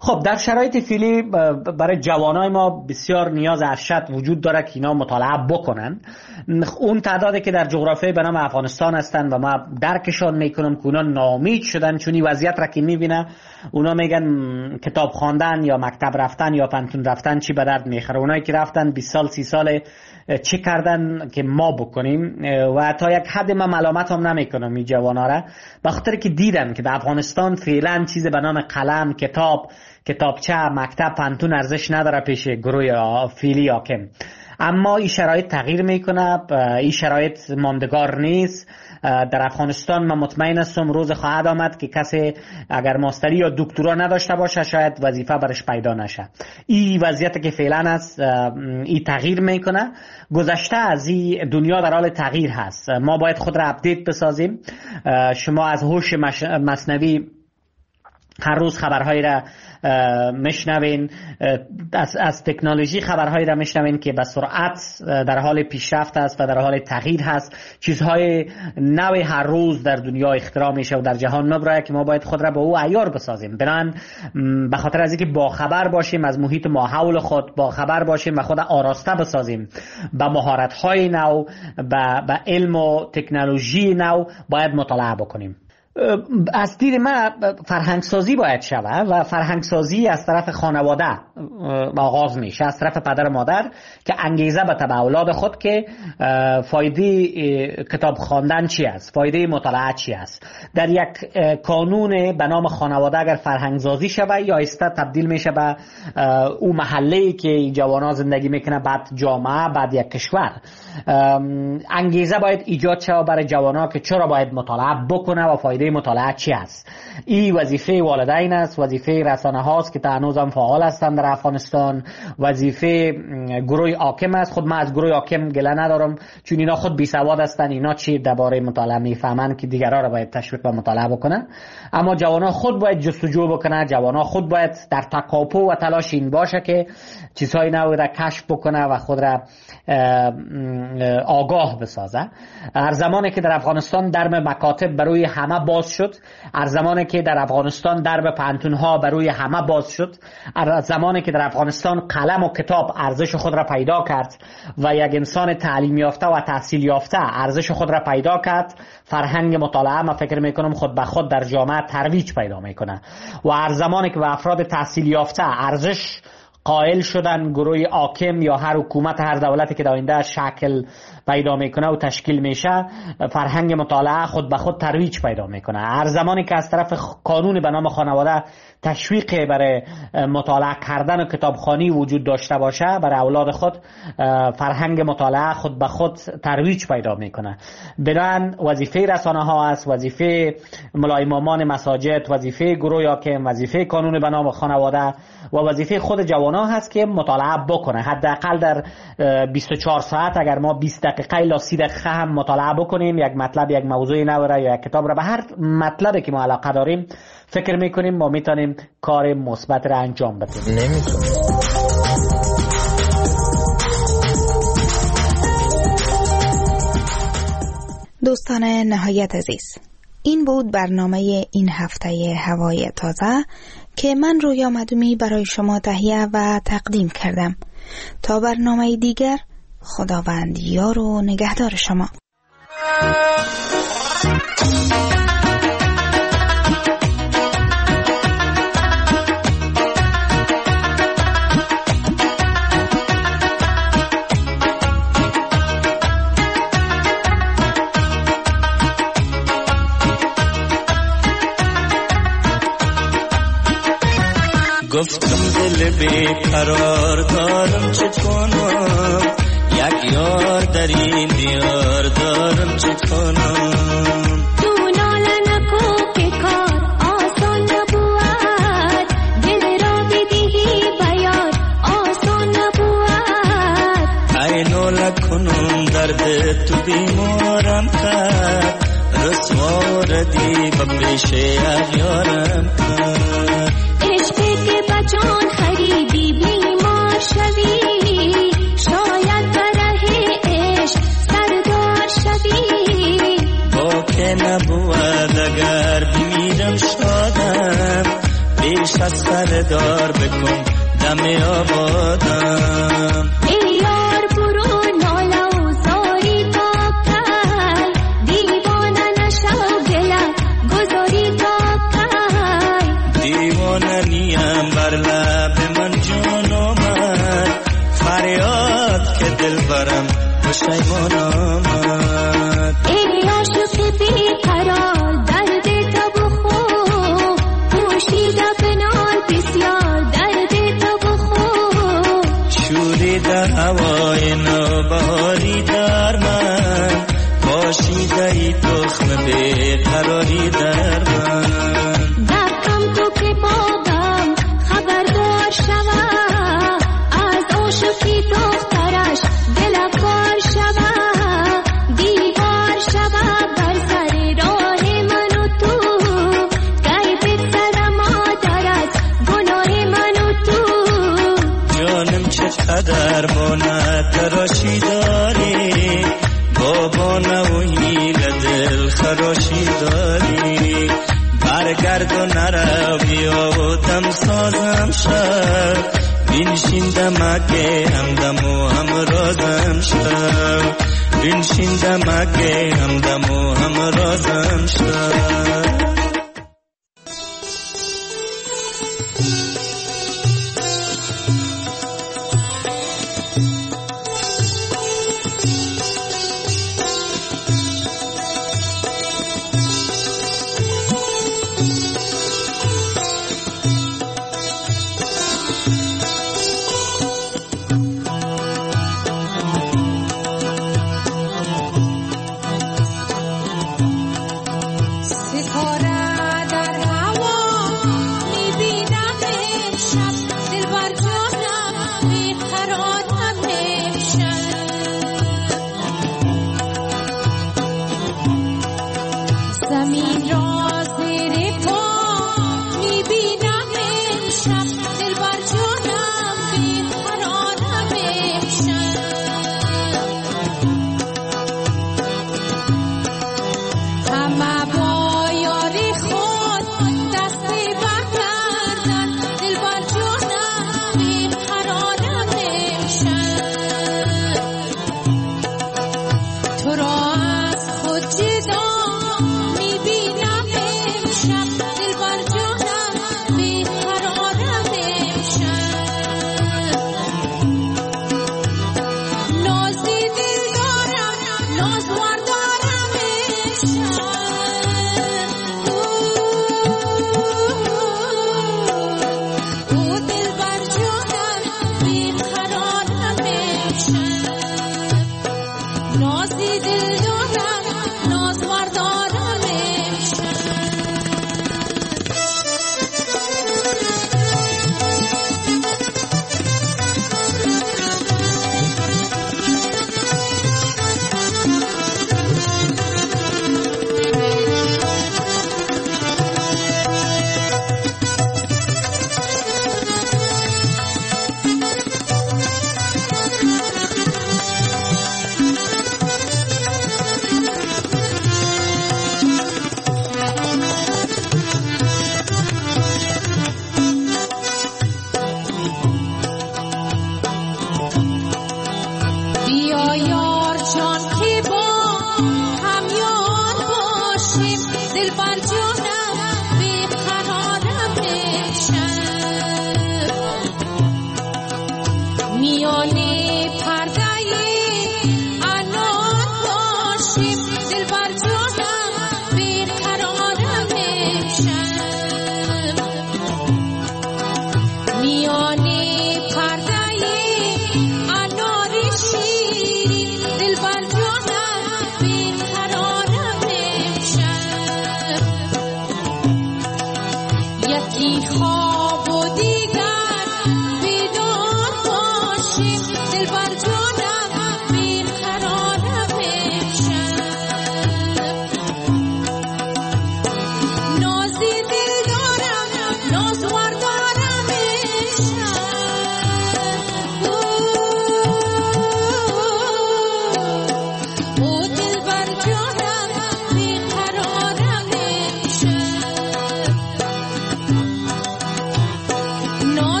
خب در شرایط فعلی برای جوانای ما بسیار نیاز ارشد وجود داره که اینا مطالعه بکنن. اون تعدادی که در جغرافیای به نام افغانستان هستن و ما درکشان میکنم که اونا ناامید شدن چون این وضعیت را که میبینه اونا میگن کتاب خواندن یا مکتب رفتن یا پانتون رفتن چی به درد میخوره. اونایی که رفتن 20 سال 30 سال چه کردن که ما بکنیم و تا یک حد من ملامت هم نمیکنم این جوانا را، بخاطر که دیدن که در افغانستان فعلا چیز به نام قلم، کتابچه، مکتب، پانتون ارزش نداره پیش گروه فعلی حاکم. اما این شرایط تغییر میکنه، این شرایط ماندگار نیست. در افغانستان من مطمئن هستم روز خواهد آمد که کسی اگر ماستری یا دکترا نداشته باشه شاید وظیفه برش پیدا نشه. این وضعیتی که فعلا است این تغییر میکنه. گذشته از این دنیا در حال تغییر هست. ما باید خود را اپدیت بسازیم. شما از هوش مصنوعی هر روز خبرهایی را میشنوین، از تکنولوژی خبرهایی را میشنوین که به سرعت در حال پیشرفت است و در حال تغییر هست. چیزهای نوی هر روز در دنیا اختراع میشه و در جهان مبرای که ما باید خود را به او عیار بسازیم. بنابراین به خاطر از اینکه با خبر باشیم از محیط ما حول خود، با خبر باشیم و خود آراسته بسازیم به مهارت‌های نو، به علم و تکنولوژی نو، باید مطالعه بکنیم. از دید من فرهنگسازی باید شود و فرهنگسازی از طرف خانواده آغاز میشه، از طرف پدر و مادر که انگیزه بده به اولاد خود که فایده کتاب خواندن چی است، فایده مطالعه چی است. در یک کانون به نام خانواده اگر فرهنگسازی شود یا ایسته تبدیل میشه به او محله‌ای که جوانا زندگی میکنه، بعد جامعه، بعد یک کشور. انگیزه باید ایجاد شود برای جوانا که چرا باید مطالعه بکنه و فایده مطالعه چی است. این وظیفه والدین است، وظیفه رسانه هاست که تا هنوز هم فعال هستند در افغانستان، وظیفه گروه حاکم است. خود من از گروه حاکم گله ندارم چون اینا خود بی سواد هستند، اینا چی درباره مطالعه میفهمن که دیگران را باید تشویق به مطالعه بکنن. اما جوانا خود باید جستجو بکنه، جوانا خود باید در تکاپو و تلاش این باشه که چیزهای نو را کشف بکنه و خود را آگاه بسازه. هر زمانی که در افغانستان درب مکاتب برای همه باز شد، هر زمانی که در افغانستان درب پانتون ها برای همه باز شد، هر زمانی که در افغانستان قلم و کتاب ارزش خود را پیدا کرد و یک انسان تعلیم یافته و تحصیل یافته ارزش خود را پیدا کرد، فرهنگ مطالعه ما فکر میکنم خود به خود در جامعه ترویج پیدا میکنه. و هر زمانی که به افراد تحصیل یافته ارزش قائل شدن، گروه حاکم یا هر حکومت هر دولتی که در آینده شکل پیدا میکنه و تشکیل میشه، فرهنگ مطالعه خود به خود ترویج پیدا میکنه. هر زمانی که از طرف قانون به نام خانواده تشویق برای مطالعه کردن و کتابخوانی وجود داشته باشه برای اولاد خود، فرهنگ مطالعه خود به خود ترویج پیدا میکنه. بنابراین وظیفه رسانه ها است، وظیفه ملای امامان مساجد، وظیفه گروه حاکم، وظیفه قانون به نام خانواده و وظیفه خود جوانان هست که مطالعه بکنه. حداقل در 24 ساعت اگر ما 20 دقیقه الی 30 دقیقه هم مطالعه بکنیم، یک مطلب، یک موضوع نو را یا یک کتاب را، به هر مطلبی که ما علاقه داریم فکر میکنیم ما میتونیم کار مثبت را انجام بدیم. دوستان نهایت عزیز، این بود برنامه این هفته هوای تازه که من رویا مدومی برای شما تهیه و تقدیم کردم. تا برنامه دیگر، خداوند یار و نگهدار شما. گفتم دل بیقرار دارم چه کنم، یک یار در این دیار دارم چه کنم. تو ناله نکو که کار آسان نبود، دل را بدهی بیار آسان نبود. ای ناله کنم درد تو بیمارم کرد، رسوا ردی به پیش اغیارم کرد. جان خریدی بیمار شوی، شاید برای عشق سردار شوی. با که نبود اگر بمیرم شادم، به پیش از سردار بکن دم آبادم. ای یار برو ناله و زاری تا کی، دیوانه نشو دلم گذاری تا کی. دیوانه نیم بر لب من جان آمد، فریاد که دل برم پشیمان آمد. ای عاشق بیقرار درد تو بخو، پوشیده بنال بسیار درد تو بخو. شوریده هوای نوبهاری در من، پاشیده ای تخم بیقراری در من. دقم تو که بابم خبردار شوه، از عاشقی دخترش دل افگار شوه. دیوار شوه بر سر راه من و تو، گی بسر مادر از گناه من و تو. جانم چقدر با تراشی داری، بابا نوهی دل خراشی داری. برگرد و نرو بیا و دم سازم شد، بینشین دمکه همدم و همرازم شد. بینشین دمکه همدم و همرازم شد.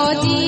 شادی